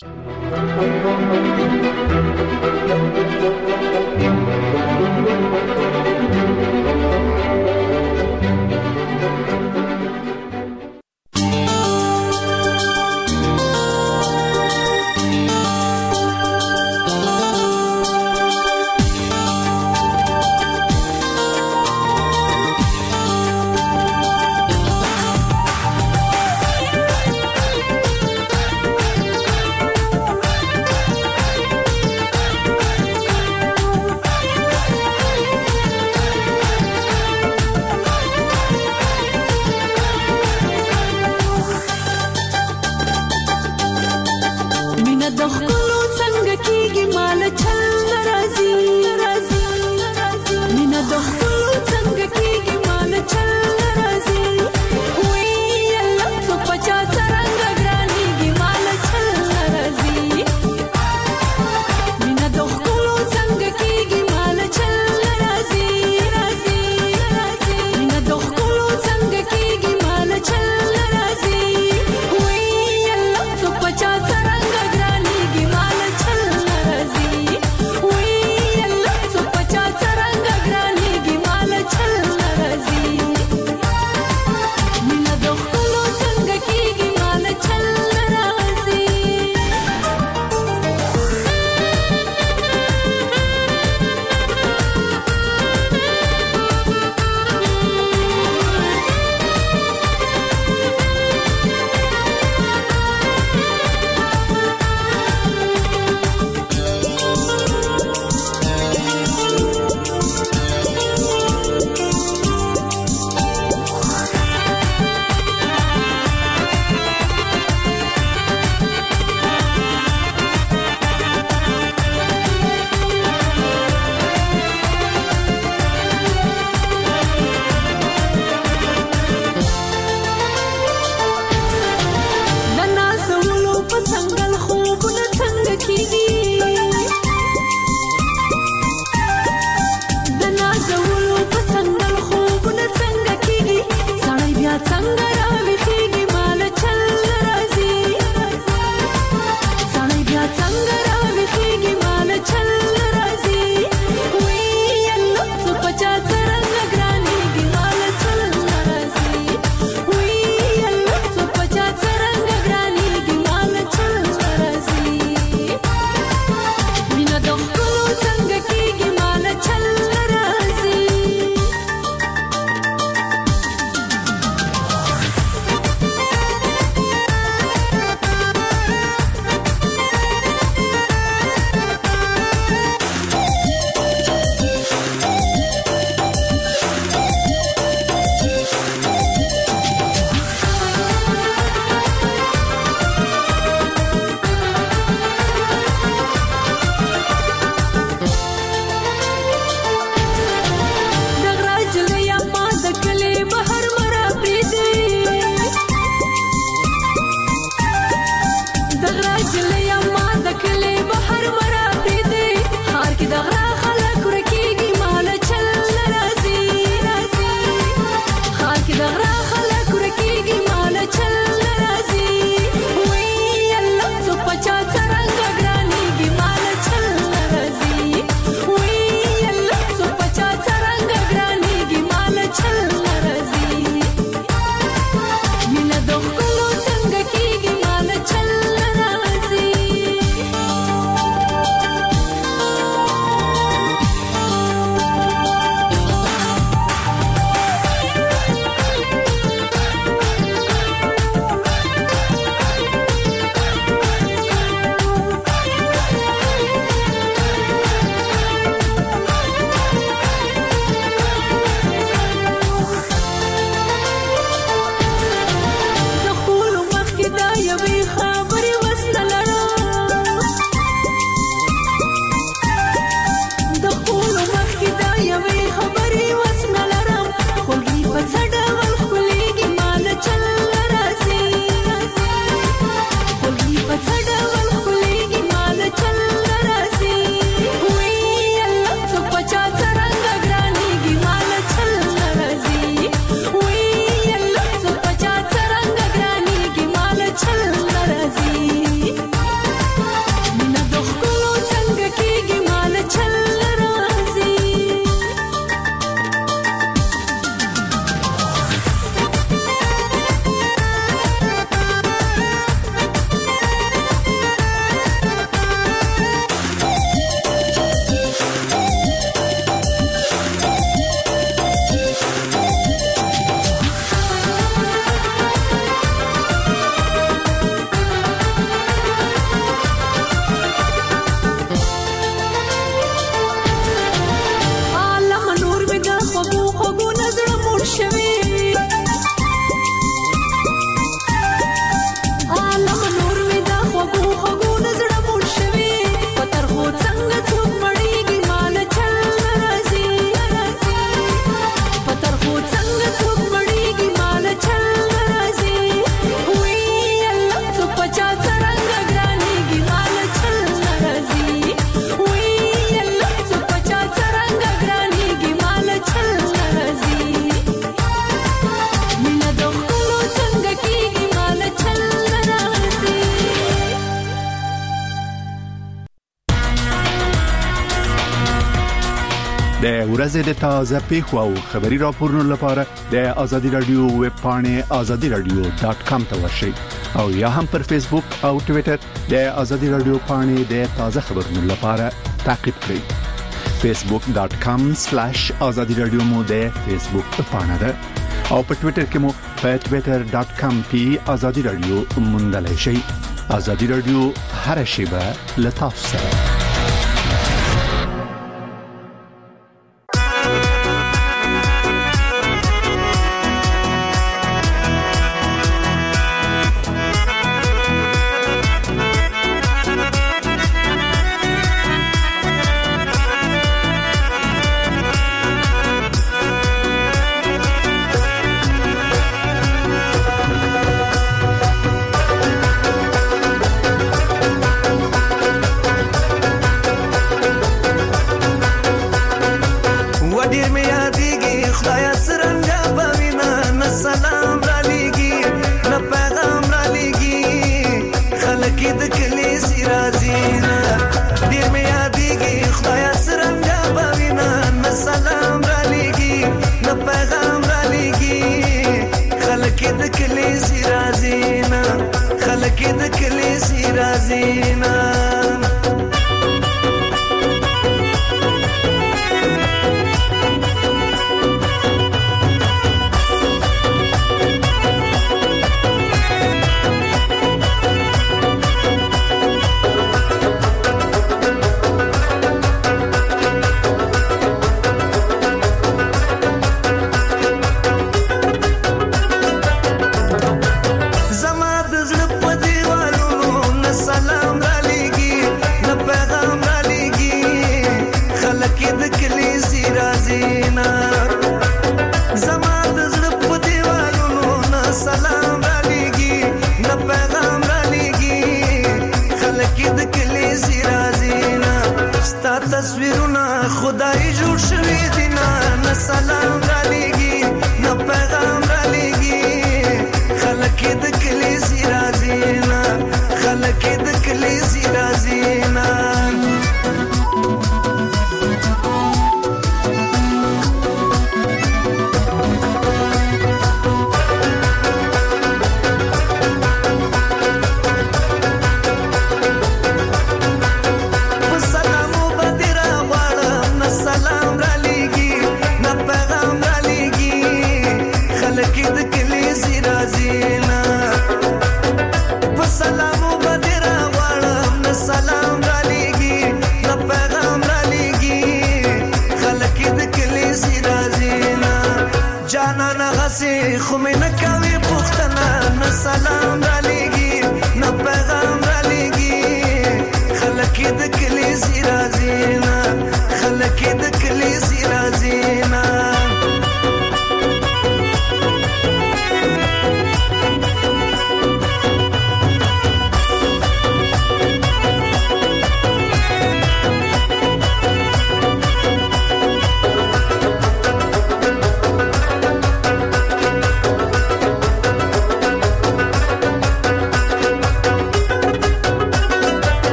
ورځې د تازه پیښو او خبري راپورونو لپاره د آزادي رادیو ویب پاڼه آزادي رادیو ډاٹ کام ته ورشئ او یا هم پر فیسبوک او ټوئیټر د آزادي رادیو پاڼه د تازه خبرونو لپاره تعقیب کړئ. facebook dot com slash azadi radio مو د فیسبوک پاڼه ده او په ټوئیټر کې مو په twitter dot com کې azadi radio موندلای شئ. azadi radio هر شیبه له تاسو سره.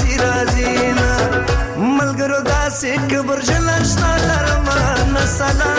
سکه برجل اشنا لرما نه سلام